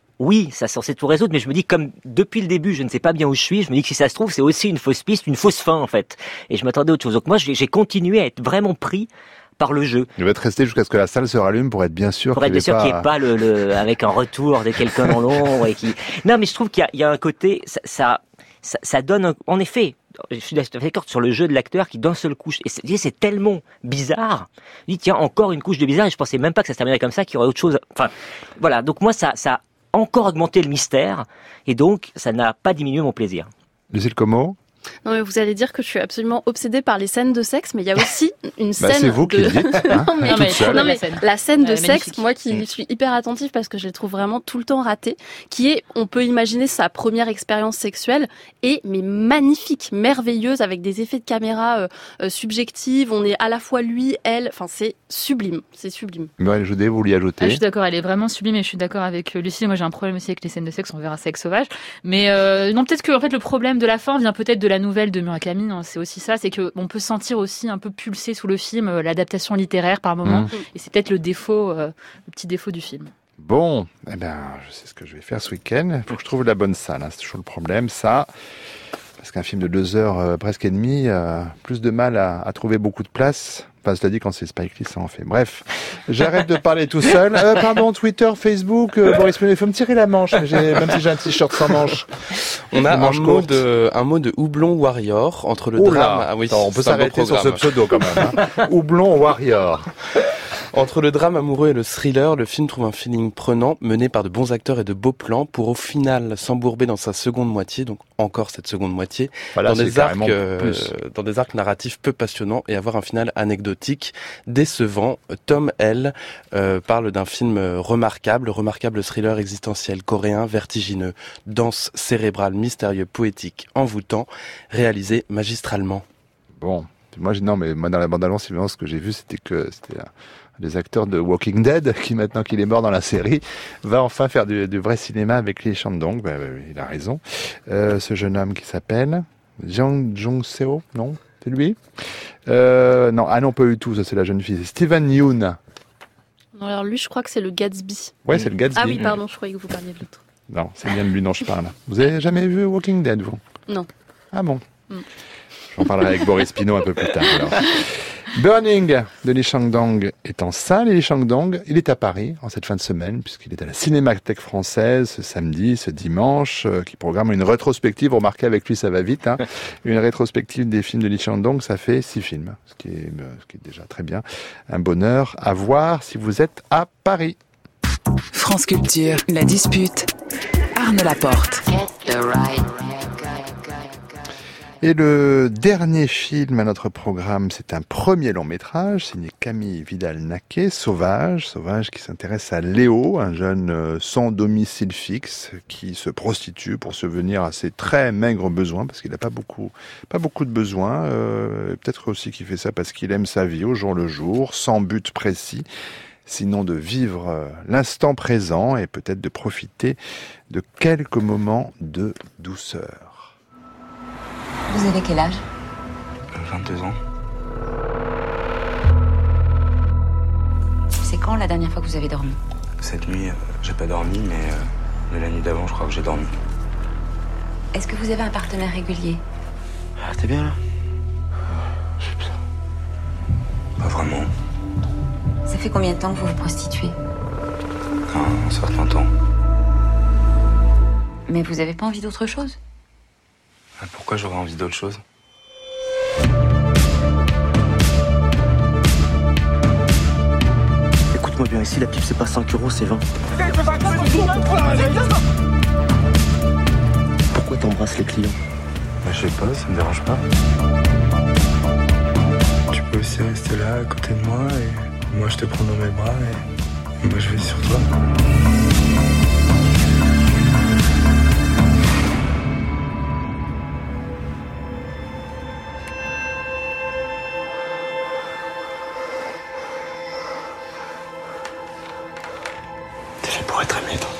est censé tout résoudre, mais je me dis, comme depuis le début, je ne sais pas bien où je suis, je me dis que si ça se trouve, c'est aussi une fausse piste, une fausse fin, en fait. Et je m'attendais à autre chose. Donc moi, j'ai continué à être vraiment pris par le jeu. Il va être resté jusqu'à ce que la salle se rallume pour être bien sûr qu'il n'y ait pas avec un retour de quelqu'un dans l'ombre et qui... Non, mais je trouve qu'il y a un côté, ça donne, en effet, je suis d'accord sur le jeu de l'acteur qui d'un seul coup, et c'est tellement bizarre. Je dis, tiens, encore une couche de bizarre, et je pensais même pas que ça se terminerait comme ça, qu'il y aurait autre chose. Enfin, voilà. Donc moi, ça a encore augmenté le mystère, et donc, ça n'a pas diminué mon plaisir. Lucille Como ? Non, mais vous allez dire que je suis absolument obsédée par les scènes de sexe, mais il y a aussi une scène c'est vous qui le dites, hein, non, mais la scène de sexe, moi qui suis hyper attentive parce que je les trouve vraiment tout le temps ratée, qui est, on peut imaginer sa première expérience sexuelle, mais magnifique, merveilleuse, avec des effets de caméra subjectifs, on est à la fois lui, elle, enfin c'est sublime. Muriel Joudet, vous lui ajoutez ? Je suis d'accord, elle est vraiment sublime, et je suis d'accord avec Lucie. Moi j'ai un problème aussi avec les scènes de sexe, on verra Sexe sauvage, mais non, peut-être que en fait le problème de la fin vient peut-être de la nouvelle de Murakami, hein, c'est aussi ça, c'est que on peut sentir aussi un peu pulser sous le film l'adaptation littéraire par moment, et c'est peut-être le petit défaut du film. Bon, je sais ce que je vais faire ce week-end. Il faut que je trouve la bonne salle, hein. C'est toujours le problème, ça. Parce qu'un film de 2 heures presque et demie, plus de mal à trouver beaucoup de place. Enfin, cela dit, quand c'est Spike Lee, ça en fait. Bref. J'arrête de parler tout seul. Pardon, Twitter, Facebook, Boris Pinault, il faut me tirer la manche, même si j'ai un t-shirt sans manche. On a un mot de Houblon Warrior entre le drame... Ah oui, on peut s'arrêter sur ce pseudo quand même. Hein. Houblon Warrior. Entre le drame amoureux et le thriller, le film trouve un feeling prenant, mené par de bons acteurs et de beaux plans, pour au final s'embourber dans sa seconde moitié, donc encore cette seconde moitié, voilà, dans des arcs narratifs peu passionnants et avoir un final anecdotique, décevant. Tom L. parle d'un film remarquable thriller existentiel coréen, vertigineux, dense, cérébral, mystérieux, poétique, envoûtant, réalisé magistralement. Bon, moi dans la bande-annonce, ce que j'ai vu, c'était des acteurs de Walking Dead, qui maintenant qu'il est mort dans la série, va enfin faire du vrai cinéma avec Lee Chang-dong. Il a raison. Ce jeune homme qui s'appelle Jang Jong-seo, non? C'est lui? Non, pas du tout, ça c'est la jeune fille. C'est Steven Yeun. Non, alors lui, je crois que c'est le Gatsby. Ouais, c'est le Gatsby. Ah oui, pardon, je croyais que vous parliez de l'autre. Non, c'est bien de lui dont je parle. Vous avez jamais vu Walking Dead, vous? Non. Ah bon? J'en parlerai avec Boris Pinault un peu plus tard. Alors. Burning de Lee Chang-dong est en salle. Et Lee Chang-dong, il est à Paris en cette fin de semaine, puisqu'il est à la Cinémathèque française ce samedi, ce dimanche, qui programme une rétrospective. Remarquez, avec lui, ça va vite. Hein. Une rétrospective des films de Lee Chang-dong, ça fait 6 films, ce qui est déjà très bien. Un bonheur à voir si vous êtes à Paris. France Culture, La Dispute, Arnaud Laporte. Et le dernier film à notre programme, c'est un premier long-métrage signé Camille Vidal-Naquet, Sauvage qui s'intéresse à Léo, un jeune sans domicile fixe qui se prostitue pour subvenir à ses très maigres besoins, parce qu'il n'a pas beaucoup de besoins, peut-être aussi qu'il fait ça parce qu'il aime sa vie au jour le jour, sans but précis, sinon de vivre l'instant présent et peut-être de profiter de quelques moments de douceur. Vous avez quel âge? 22 ans. C'est quand la dernière fois que vous avez dormi? Cette nuit, j'ai pas dormi, mais la nuit d'avant, je crois que j'ai dormi. Est-ce que vous avez un partenaire régulier? Ah, t'es bien là? Je sais pas. Pas vraiment. Ça fait combien de temps que vous vous prostituez? Un certain temps. Mais vous avez pas envie d'autre chose? Pourquoi j'aurais envie d'autre chose? Écoute-moi bien, ici la pipe c'est pas 5 €, c'est 20. Pourquoi t'embrasses les clients? Je sais pas, ça me dérange pas. Tu peux aussi rester là à côté de moi et moi je te prends dans mes bras et moi je vais sur toi. Pour être aimé, toi.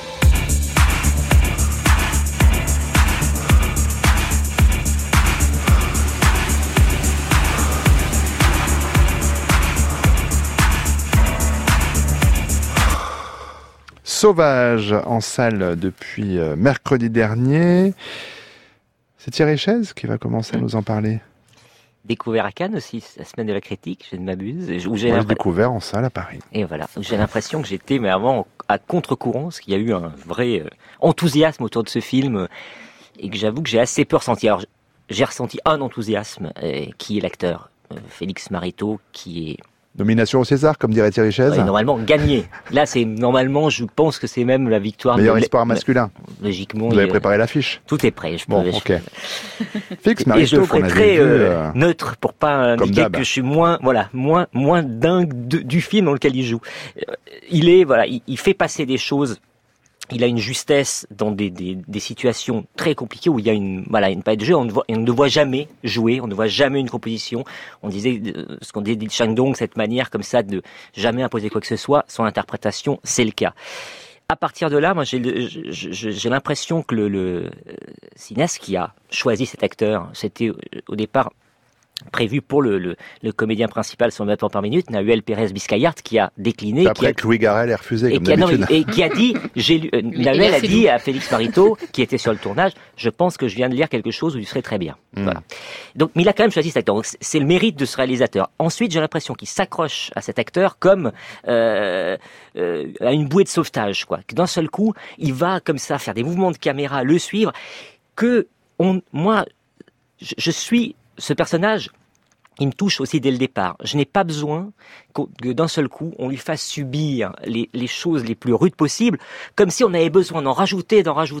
Sauvage en salle depuis mercredi dernier. C'est Thierry Chaise qui va commencer à nous en parler. Découvert à Cannes aussi, la semaine de la critique, je ne m'abuse. Moi, j'ai découvert en salle à Paris. Et voilà, j'ai l'impression que j'étais, mais avant, à contre-courant, parce qu'il y a eu un vrai enthousiasme autour de ce film, et que j'avoue que j'ai assez peu ressenti. Alors, j'ai ressenti un enthousiasme, qui est l'acteur, Félix Marito, qui est... Nomination au César, comme dirait Thierry Chaise. Normalement, gagné. Là, c'est normalement, je pense que c'est même la victoire. Meilleur espoir masculin. Logiquement. Vous avez préparé l'affiche? Tout est prêt. Ok. Félix Marito, et je le ferai très neutre pour pas indiquer que je suis moins dingue du film dans lequel il joue. Il fait passer des choses. Il a une justesse dans des situations très compliquées où il y a une palette de jeu. On ne voit jamais jouer, on ne voit jamais une composition. On disait ce qu'on disait de Chang-dong, cette manière comme ça de jamais imposer quoi que ce soit. Son interprétation, c'est le cas. À partir de là, moi, j'ai l'impression que le cinéaste qui a choisi cet acteur, c'était au départ prévu pour le comédien principal, son battement par minute, Nahuel Pérez Biscayart, qui a décliné. Après que Louis Garrel ait refusé, comme d'habitude. Et qui a dit, Nahuel a dit à Félix Marito, qui était sur le tournage, je pense que je viens de lire quelque chose où il serait très bien. Voilà. Donc, mais il a quand même choisi cet acteur. Donc, c'est le mérite de ce réalisateur. Ensuite, j'ai l'impression qu'il s'accroche à cet acteur comme à une bouée de sauvetage, quoi. Que d'un seul coup, il va comme ça faire des mouvements de caméra, le suivre. Je suis ce personnage, il me touche aussi dès le départ. Je n'ai pas besoin que d'un seul coup, on lui fasse subir les choses les plus rudes possibles, comme si on avait besoin d'en rajouter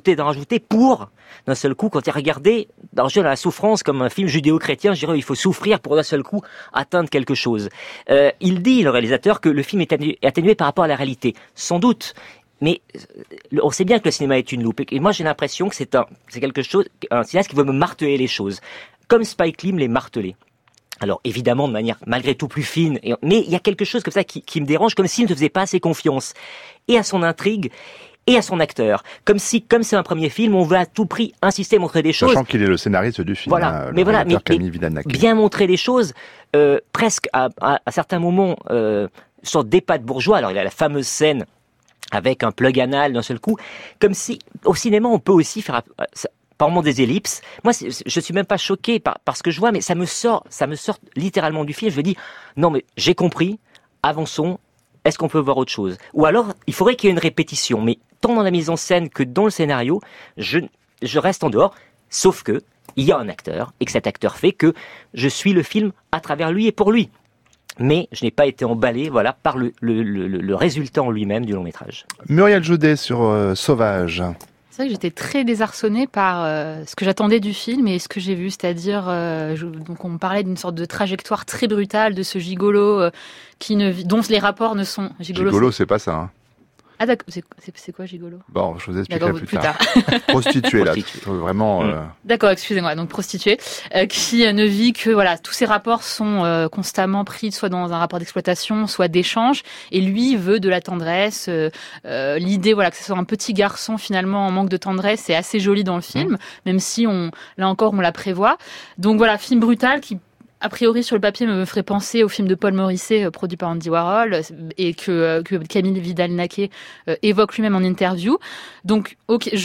pour, d'un seul coup, quand il regardait dans la souffrance comme un film judéo-chrétien, je dirais il faut souffrir pour d'un seul coup atteindre quelque chose. Il dit, le réalisateur, que le film est atténué par rapport à la réalité. Sans doute. Mais on sait bien que le cinéma est une loupe. Et moi, j'ai l'impression que c'est quelque chose, un cinéaste qui veut me marteler les choses. Comme Spike Lee me les martelait. Alors, évidemment, de manière malgré tout plus fine. Mais il y a quelque chose comme ça qui me dérange, comme s'il ne faisait pas assez confiance. Et à son intrigue, et à son acteur. Comme c'est un premier film, on veut à tout prix insister, montrer des choses. Sachant qu'il est le scénariste du film. Voilà. Mais bien montrer les choses, presque à certains moments, sur des pas de bourgeois. Alors, il y a la fameuse scène avec un plug anal d'un seul coup, comme si au cinéma on peut aussi faire par moment des ellipses. Moi, je suis même pas choqué par ce que je vois, mais ça me sort littéralement du film. Je me dis non, mais j'ai compris. Avançons. Est-ce qu'on peut voir autre chose? Ou alors, il faudrait qu'il y ait une répétition. Mais tant dans la mise en scène que dans le scénario, je reste en dehors. Sauf que il y a un acteur et que cet acteur fait que je suis le film à travers lui et pour lui. Mais je n'ai pas été emballé, par le résultat en lui-même du long métrage. Muriel Joudet sur Sauvage. C'est vrai que j'étais très désarçonnée par ce que j'attendais du film et ce que j'ai vu, c'est-à-dire donc on parlait d'une sorte de trajectoire très brutale de ce gigolo dont les rapports ne sont gigolo, c'est pas ça. Hein. Ah d'accord, c'est quoi gigolo? Bon, je vous expliquerai plus tard. Prostituée, là, vraiment... D'accord, excusez-moi, donc prostituée, qui ne vit que, tous ces rapports sont constamment pris soit dans un rapport d'exploitation, soit d'échange, et lui veut de la tendresse, l'idée, que ce soit un petit garçon finalement en manque de tendresse, c'est assez joli dans le film, même si là encore on la prévoit. Donc film brutal qui a priori, sur le papier, me ferait penser au film de Paul Morisset, produit par Andy Warhol, et que Camille Vidal-Naquet évoque lui-même en interview. Donc,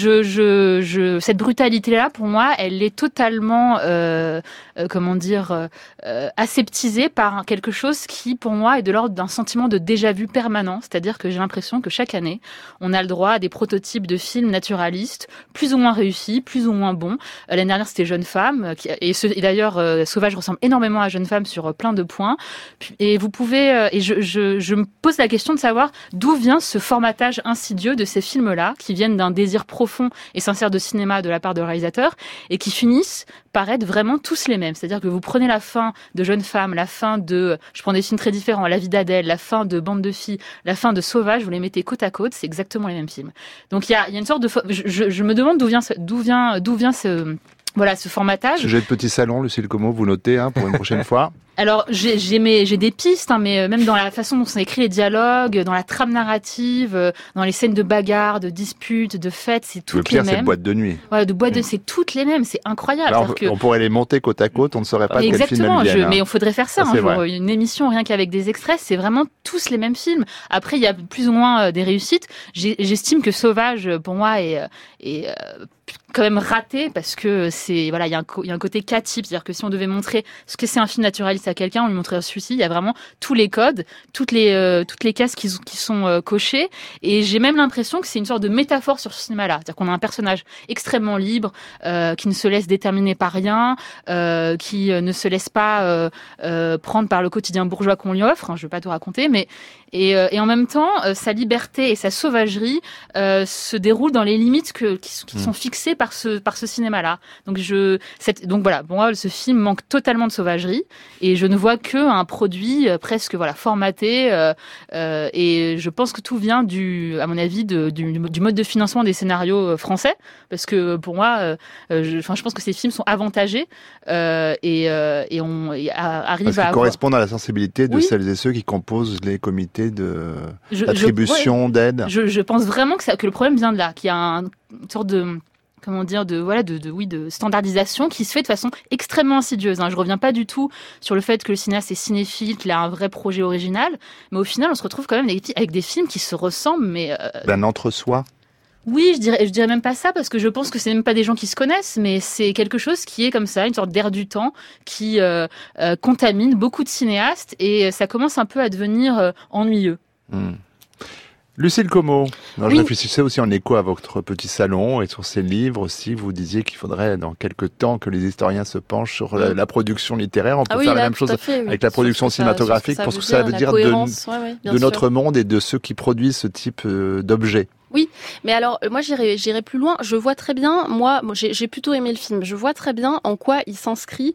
cette brutalité-là, pour moi, elle est totalement, aseptisée par quelque chose qui, pour moi, est de l'ordre d'un sentiment de déjà-vu permanent. C'est-à-dire que j'ai l'impression que chaque année, on a le droit à des prototypes de films naturalistes, plus ou moins réussis, plus ou moins bons. L'année dernière, c'était Jeune Femme, et d'ailleurs, Sauvage ressemble énormément à Jeune Femme sur plein de points. Et vous pouvez, je me pose la question de savoir d'où vient ce formatage insidieux de ces films-là, qui viennent d'un désir profond et sincère de cinéma de la part de réalisateurs, et qui finissent par être vraiment tous les mêmes. C'est-à-dire que vous prenez la fin de Jeune Femme, la fin de, je prends des films très différents, La vie d'Adèle, la fin de Bande de filles, la fin de Sauvage, vous les mettez côte à côte, c'est exactement les mêmes films. Donc il y a une sorte de, je me demande d'où vient ce formatage. Sujet de petit salon, Lucille Como, vous notez pour une prochaine fois. Alors, j'ai des pistes, mais même dans la façon dont sont écrits les dialogues, dans la trame narrative, dans les scènes de bagarre, de disputes, de fêtes, c'est toutes les mêmes. Le pire, c'est boîte de nuit. C'est toutes les mêmes, c'est incroyable. Alors, on pourrait les monter côte à côte, on ne saurait pas de quel film elles viennent. Mais il faudrait faire ça un jour, une émission rien qu'avec des extraits, c'est vraiment tous les mêmes films. Après, il y a plus ou moins des réussites. J'estime que Sauvage, pour moi, est quand même raté parce que il y a un côté K-type, c'est-à-dire que si on devait montrer ce que c'est un film naturaliste à quelqu'un, on lui montrerait celui-ci. Il y a vraiment tous les codes, toutes les cases qui sont cochées, et j'ai même l'impression que c'est une sorte de métaphore sur ce cinéma-là, c'est-à-dire qu'on a un personnage extrêmement libre, qui ne se laisse déterminer par rien, qui ne se laisse pas prendre par le quotidien bourgeois qu'on lui offre. Je ne vais pas tout raconter, mais et en même temps, sa liberté et sa sauvagerie se déroulent dans les limites qui sont fixées par ce cinéma-là. Donc voilà, pour moi, ce film manque totalement de sauvagerie, et je ne vois qu'un produit presque formaté. Et je pense que tout vient à mon avis, du mode de financement des scénarios français, parce que pour moi, je pense que ces films sont avantagés et on arrive à correspondent à la sensibilité de celles et ceux qui composent les comités d'attribution d'aide. Je pense vraiment que le problème vient de là, qu'il y a une sorte de de standardisation qui se fait de façon extrêmement insidieuse. Je reviens pas du tout sur le fait que le cinéaste est cinéphile, qu'il a un vrai projet original, mais au final, on se retrouve quand même avec des films qui se ressemblent, mais d'un entre-soi. Oui, je dirais même pas ça, parce que je pense que c'est même pas des gens qui se connaissent, mais c'est quelque chose qui est comme ça, une sorte d'air du temps qui contamine beaucoup de cinéastes, et ça commence un peu à devenir ennuyeux. Lucille Como, je Oui. réfléchissais aussi en écho à votre petit salon et sur ces livres aussi. Vous disiez qu'il faudrait dans quelques temps que les historiens se penchent sur la production littéraire. On peut faire la même chose avec la production cinématographique pour ce que ça veut dire de notre monde et de ceux qui produisent ce type d'objets. Oui, mais alors moi j'irai plus loin. Je vois très bien, moi j'ai plutôt aimé le film. Je vois très bien en quoi il s'inscrit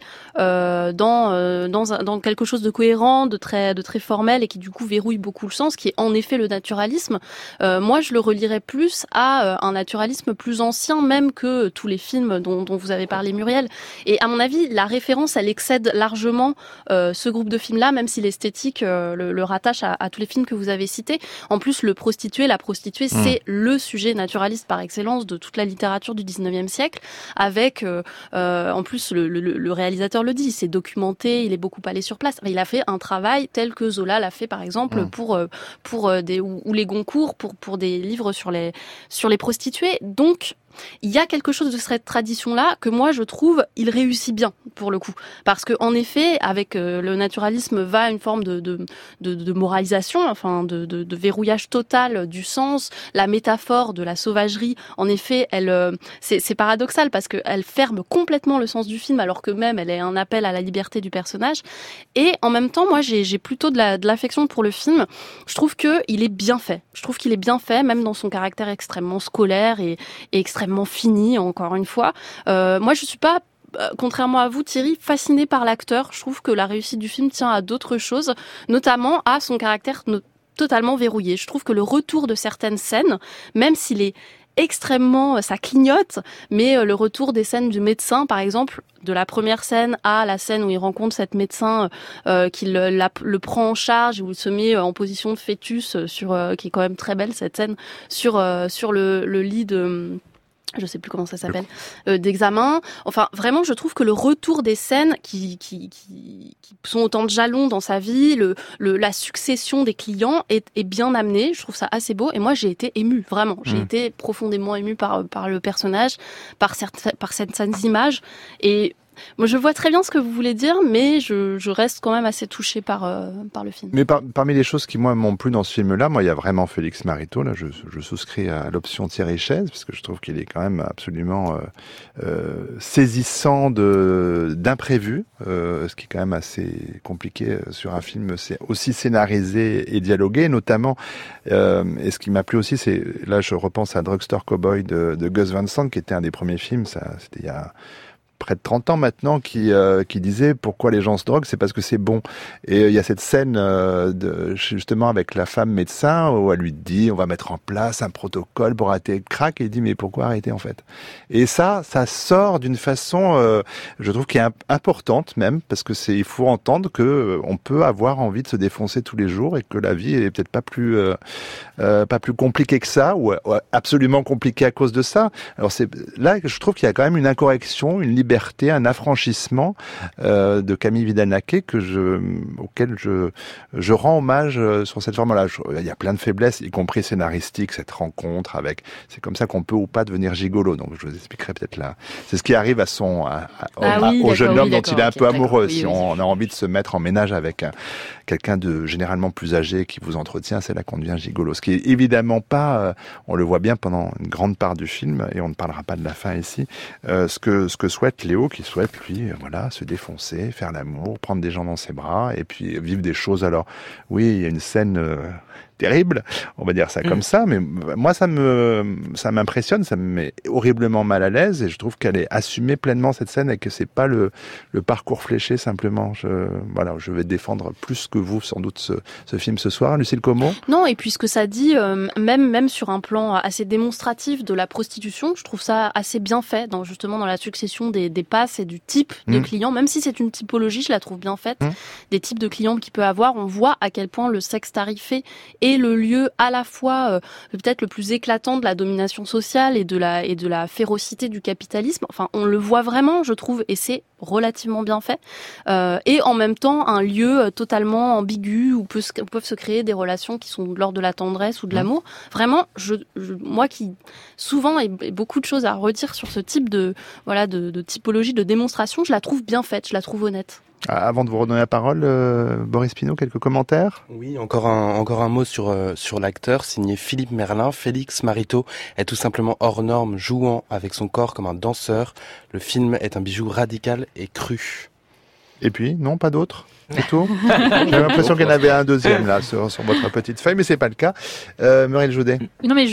dans quelque chose de cohérent, de très formel et qui du coup verrouille beaucoup le sens, qui est en effet le naturalisme. Moi je le relierais plus à un naturalisme plus ancien même que tous les films dont vous avez parlé, Muriel. Et à mon avis, la référence elle excède largement ce groupe de films-là, même si l'esthétique le rattache à tous les films que vous avez cités. En plus, la prostituée, c'est le sujet naturaliste par excellence de toute la littérature du 19e siècle, avec en plus le réalisateur le dit, il s'est documenté, il est beaucoup allé sur place. Enfin, il a fait un travail tel que Zola l'a fait par exemple pour des ou les Goncourt pour des livres sur les prostituées. Donc il y a quelque chose de cette tradition-là que moi je trouve il réussit bien pour le coup, parce que en effet avec le naturalisme va une forme de moralisation, enfin de verrouillage total du sens, la métaphore de la sauvagerie. En effet, elle c'est paradoxal parce que elle ferme complètement le sens du film alors que même elle est un appel à la liberté du personnage. Et en même temps, moi j'ai plutôt de l'affection pour le film. Je trouve que il est bien fait. Je trouve qu'il est bien fait, même dans son caractère extrêmement scolaire et extrêmement fini, encore une fois. Moi, je suis pas, contrairement à vous, Thierry, fascinée par l'acteur. Je trouve que la réussite du film tient à d'autres choses, notamment à son caractère totalement verrouillé. Je trouve que le retour de certaines scènes, même s'il est extrêmement, ça clignote, mais le retour des scènes du médecin, par exemple, de la première scène à la scène où il rencontre cette médecin qui le prend en charge, où il se met en position de fœtus, qui est quand même très belle cette scène, sur le lit de... je sais plus comment ça s'appelle, d'examen. Enfin, vraiment, je trouve que le retour des scènes qui sont autant de jalons dans sa vie, la succession des clients est bien amené. Je trouve ça assez beau. Et moi, j'ai été émue, vraiment. J'ai été profondément émue par le personnage, par certaines images. Et moi, je vois très bien ce que vous voulez dire, mais je reste quand même assez touchée par le film. Mais parmi les choses qui, moi, m'ont plu dans ce film-là, moi, il y a vraiment Félix Marito. Là, je souscris à l'option Thierry Chaise, parce que je trouve qu'il est quand même absolument saisissant d'imprévu, ce qui est quand même assez compliqué sur un film aussi scénarisé et dialogué, notamment. Et ce qui m'a plu aussi, c'est, là, je repense à Drugstore Cowboy de Gus Van Sant, qui était un des premiers films, c'était il y a près de 30 ans maintenant, qui disait pourquoi les gens se droguent, c'est parce que c'est bon. Et il y a cette scène justement avec la femme médecin où elle lui dit on va mettre en place un protocole pour arrêter le crack, et il dit mais pourquoi arrêter en fait. Et ça sort d'une façon je trouve qui est importante même, parce que il faut entendre que on peut avoir envie de se défoncer tous les jours et que la vie est peut-être pas plus compliquée que ça, ou absolument compliquée à cause de ça. Alors là je trouve qu'il y a quand même une incorrection, une liberté, un affranchissement de Camille Vidal-Naquet auquel je rends hommage sur cette forme-là. Il y a plein de faiblesses, y compris scénaristiques, cette rencontre avec... C'est comme ça qu'on peut ou pas devenir gigolo. Donc je vous expliquerai peut-être là. C'est ce qui arrive au jeune homme dont il est un peu amoureux. Si on a envie de se mettre en ménage avec quelqu'un de généralement plus âgé qui vous entretient, c'est là qu'on devient gigolo. Ce qui est évidemment pas, on le voit bien pendant une grande part du film, et on ne parlera pas de la fin ici, ce que souhaite Léo, qui souhaite, lui, se défoncer, faire l'amour, prendre des gens dans ses bras, et puis vivre des choses. Alors, oui, il y a une scène terrible, on va dire ça comme ça, mais moi, ça m'impressionne, ça me met horriblement mal à l'aise, et je trouve qu'elle est assumée pleinement, cette scène, et que c'est pas le parcours fléché, simplement. Je vais défendre plus que vous, sans doute, ce film ce soir. Lucille Como? Non, et puis ce que ça dit, même sur un plan assez démonstratif de la prostitution, je trouve ça assez bien fait, justement dans la succession des passes et du type de clients, même si c'est une typologie, je la trouve bien faite, des types de clients qu'il peut avoir. On voit à quel point le sexe tarifé est le lieu à la fois peut-être le plus éclatant de la domination sociale et de la férocité du capitalisme. Enfin, on le voit vraiment, je trouve, et c'est relativement bien fait. Et en même temps, un lieu totalement ambigu où peuvent se créer des relations qui sont de l'ordre de la tendresse ou de l'amour. Vraiment, moi qui souvent ai beaucoup de choses à redire sur ce type de typologie de démonstration, je la trouve bien faite, je la trouve honnête. Avant de vous redonner la parole, Boris Pinault, quelques commentaires ? Oui, encore un mot sur l'acteur, signé Philippe Merlin. Félix Marito est tout simplement hors norme, jouant avec son corps comme un danseur. Le film est un bijou radical et cru. Et puis, non, pas d'autres ? C'est tout ? J'avais l'impression qu'il y en avait un deuxième là sur votre petite feuille, mais c'est pas le cas. Muriel Joudet. Non, mais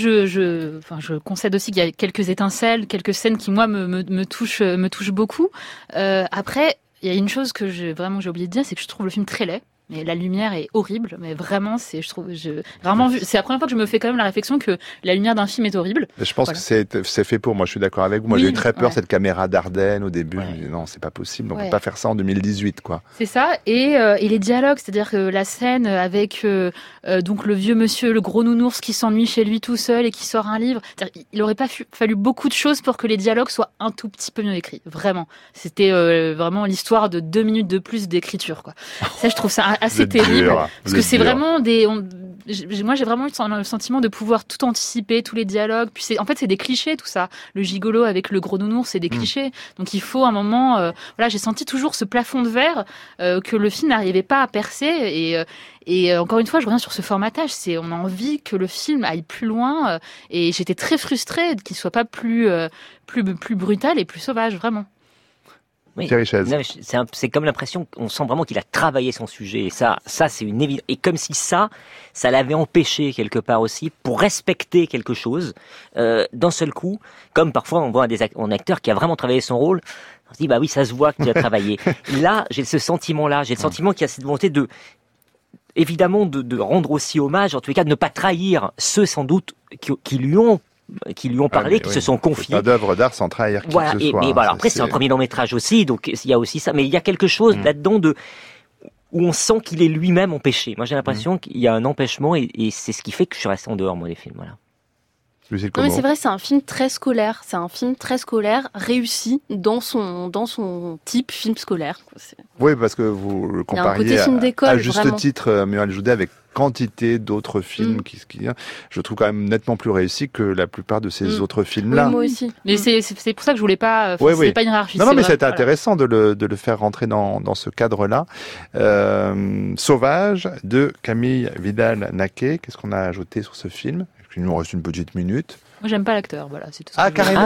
je concède aussi qu'il y a quelques étincelles, quelques scènes qui moi me touchent beaucoup. Après, il y a une chose que j'ai oublié de dire, c'est que je trouve le film très laid. Mais la lumière est horrible, mais vraiment, c'est la première fois que je me fais quand même la réflexion que la lumière d'un film est horrible. Je pense que c'est fait pour. Moi, je suis d'accord avec vous. Moi, j'ai eu très peur cette caméra d'Ardenne au début. Je me disais, non, c'est pas possible. On peut pas faire ça en 2018, quoi. C'est ça. Et les dialogues, c'est-à-dire que la scène avec donc le vieux monsieur, le gros nounours qui s'ennuie chez lui tout seul et qui sort un livre. Il aurait pas fallu beaucoup de choses pour que les dialogues soient un tout petit peu mieux écrits. Vraiment. C'était vraiment l'histoire de 2 minutes de plus d'écriture, quoi. Ça, je trouve ça assez terrible, parce que c'est vraiment moi j'ai vraiment eu le sentiment de pouvoir tout anticiper, tous les dialogues, puis c'est des clichés tout ça, le gigolo avec le gros nounours, c'est des clichés, donc il faut un moment, j'ai senti toujours ce plafond de verre que le film n'arrivait pas à percer, et encore une fois je reviens sur ce formatage, on a envie que le film aille plus loin, et j'étais très frustrée qu'il soit pas plus brutal et plus sauvage, vraiment. Oui. C'est comme l'impression qu'on sent vraiment qu'il a travaillé son sujet. Et ça c'est une évidence. Et comme si ça l'avait empêché quelque part aussi pour respecter quelque chose d'un seul coup. Comme parfois on voit un acteur qui a vraiment travaillé son rôle. On se dit bah oui, ça se voit que tu as travaillé. Là, j'ai ce sentiment-là. J'ai le sentiment qu'il y a cette volonté évidemment de rendre aussi hommage, en tous les cas de ne pas trahir ceux sans doute qui lui ont parlé, qui se sont confiés. Pas d'œuvre d'art sans trahir qui que ce soit. Mais après, c'est un premier long métrage aussi, donc il y a aussi ça. Mais il y a quelque chose là-dedans où on sent qu'il est lui-même empêché. Moi, j'ai l'impression qu'il y a un empêchement et c'est ce qui fait que je suis resté en dehors, moi, des films. Voilà. Non mais c'est vrai, c'est un film très scolaire. C'est un film très scolaire, réussi dans son type film scolaire. Oui, parce que vous le compariez à juste titre, Muriel Joudet, avec quantité d'autres films qui je trouve quand même nettement plus réussi que la plupart de ces autres films-là. Oui, moi aussi. Mais c'est pour ça que je voulais pas. C'est pas une hiérarchie. Non, mais c'est intéressant de le faire rentrer dans ce cadre-là. Sauvage de Camille Vidal-Naquet. Qu'est-ce qu'on a ajouté sur ce film ? Il nous reste une petite minute. Moi, j'aime pas l'acteur, voilà, c'est tout. Carrément.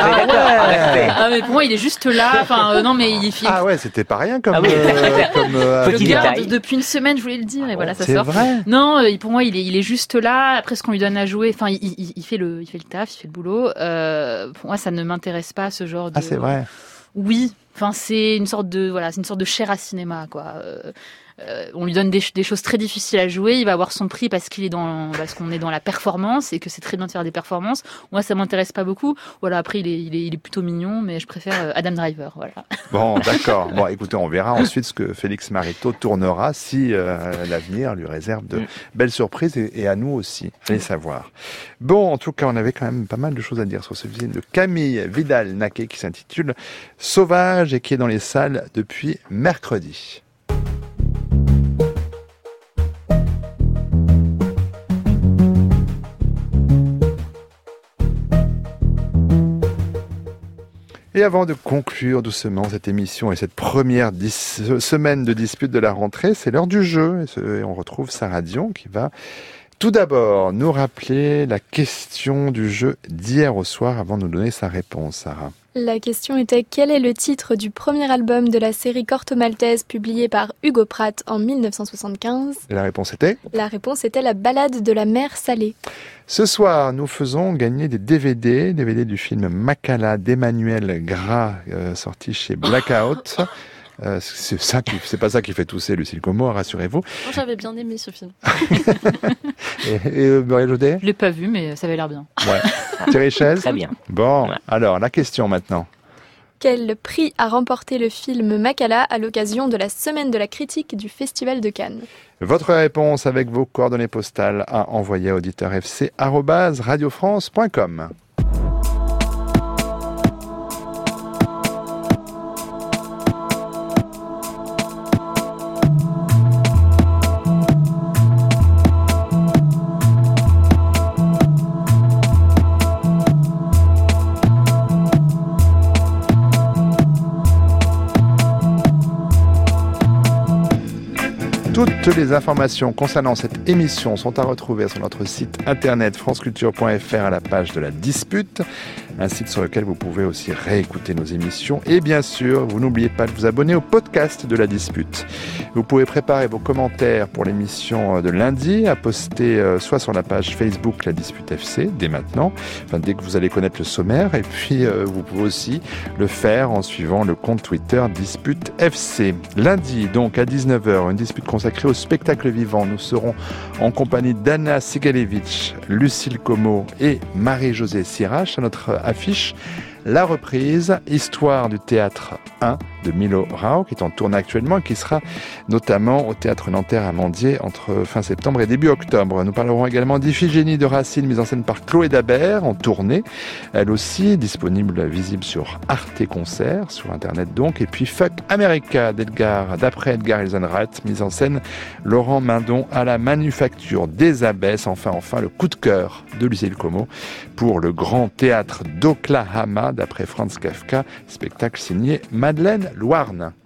Mais pour moi, il est juste là. Enfin, non, mais il fait. Ah ouais, c'était pas rien comme. Je garde depuis une semaine, je voulais le dire, et voilà, ça sort. C'est vrai. Non, pour moi, il est juste là. Après, ce qu'on lui donne à jouer, enfin, il fait le taf, il fait le boulot. Pour moi, ça ne m'intéresse pas ce genre de. Ah, c'est vrai. Oui. Enfin, c'est une sorte de chair à cinéma, quoi. On lui donne des choses très difficiles à jouer. Il va avoir son prix parce qu'on est dans la performance et que c'est très bien de faire des performances. Moi, ça m'intéresse pas beaucoup. Voilà. Après, il est plutôt mignon, mais je préfère Adam Driver. Voilà. Bon, d'accord. Bon, écoutez, on verra ensuite ce que Félix Marito tournera si l'avenir lui réserve de belles surprises et à nous aussi. Allez savoir. Bon, en tout cas, on avait quand même pas mal de choses à dire sur ce film de Camille Vidal-Naquet qui s'intitule Sauvage et qui est dans les salles depuis mercredi. Et avant de conclure doucement cette émission et cette première semaine de dispute de la rentrée, c'est l'heure du jeu. Et on retrouve Sarah Dion qui va tout d'abord nous rappeler la question du jeu d'hier au soir avant de nous donner sa réponse, Sarah. La question était: quel est le titre du premier album de la série Corto Maltese publié par Hugo Pratt en 1975 ? Et la réponse était ? La réponse était La Ballade de la mer salée. Ce soir, nous faisons gagner des DVD du film Makala d'Emmanuel Gras, sorti chez Blackout. C'est pas ça qui fait tousser Lucille Como, rassurez-vous. Moi, j'avais bien aimé ce film. et Muriel Joudet ? Je l'ai pas vu, mais ça avait l'air bien. Ouais. Thierry Chaise ? Très bien. Bon, alors la question maintenant. Quel prix a remporté le film Makala à l'occasion de la Semaine de la critique du Festival de Cannes? Votre réponse avec vos coordonnées postales à envoyer à auditeur.fc@radiofrance.com. Toutes les informations concernant cette émission sont à retrouver sur notre site internet franceculture.fr à la page de la dispute, un site sur lequel vous pouvez aussi réécouter nos émissions. Et bien sûr, vous n'oubliez pas de vous abonner au podcast de la dispute. Vous pouvez préparer vos commentaires pour l'émission de lundi à poster soit sur la page Facebook La Dispute FC dès maintenant, dès que vous allez connaître le sommaire, et puis vous pouvez aussi le faire en suivant le compte Twitter Dispute FC. Lundi, donc à 19h, une dispute consacrée au spectacle vivant. Nous serons en compagnie d'Anna Sigalevitch, Lucille Como et Marie-Josée Sirache. À notre affiche, la reprise Histoire du théâtre 1 de Milo Rau, qui est en tournée actuellement et qui sera notamment au Théâtre Nanterre à Mandier entre fin septembre et début octobre. Nous parlerons également d'Iphigénie de Racine, mise en scène par Chloé Dabert, en tournée, elle aussi disponible, visible sur Arte Concert, sur internet donc, et puis Fuck America d'après Edgar Elzenrath, mise en scène Laurent Mindon à la Manufacture des Abbesses. Enfin, le coup de cœur de Lucille Como pour le Grand Théâtre d'Oklahoma d'après Franz Kafka, spectacle signé Madeleine Louarn.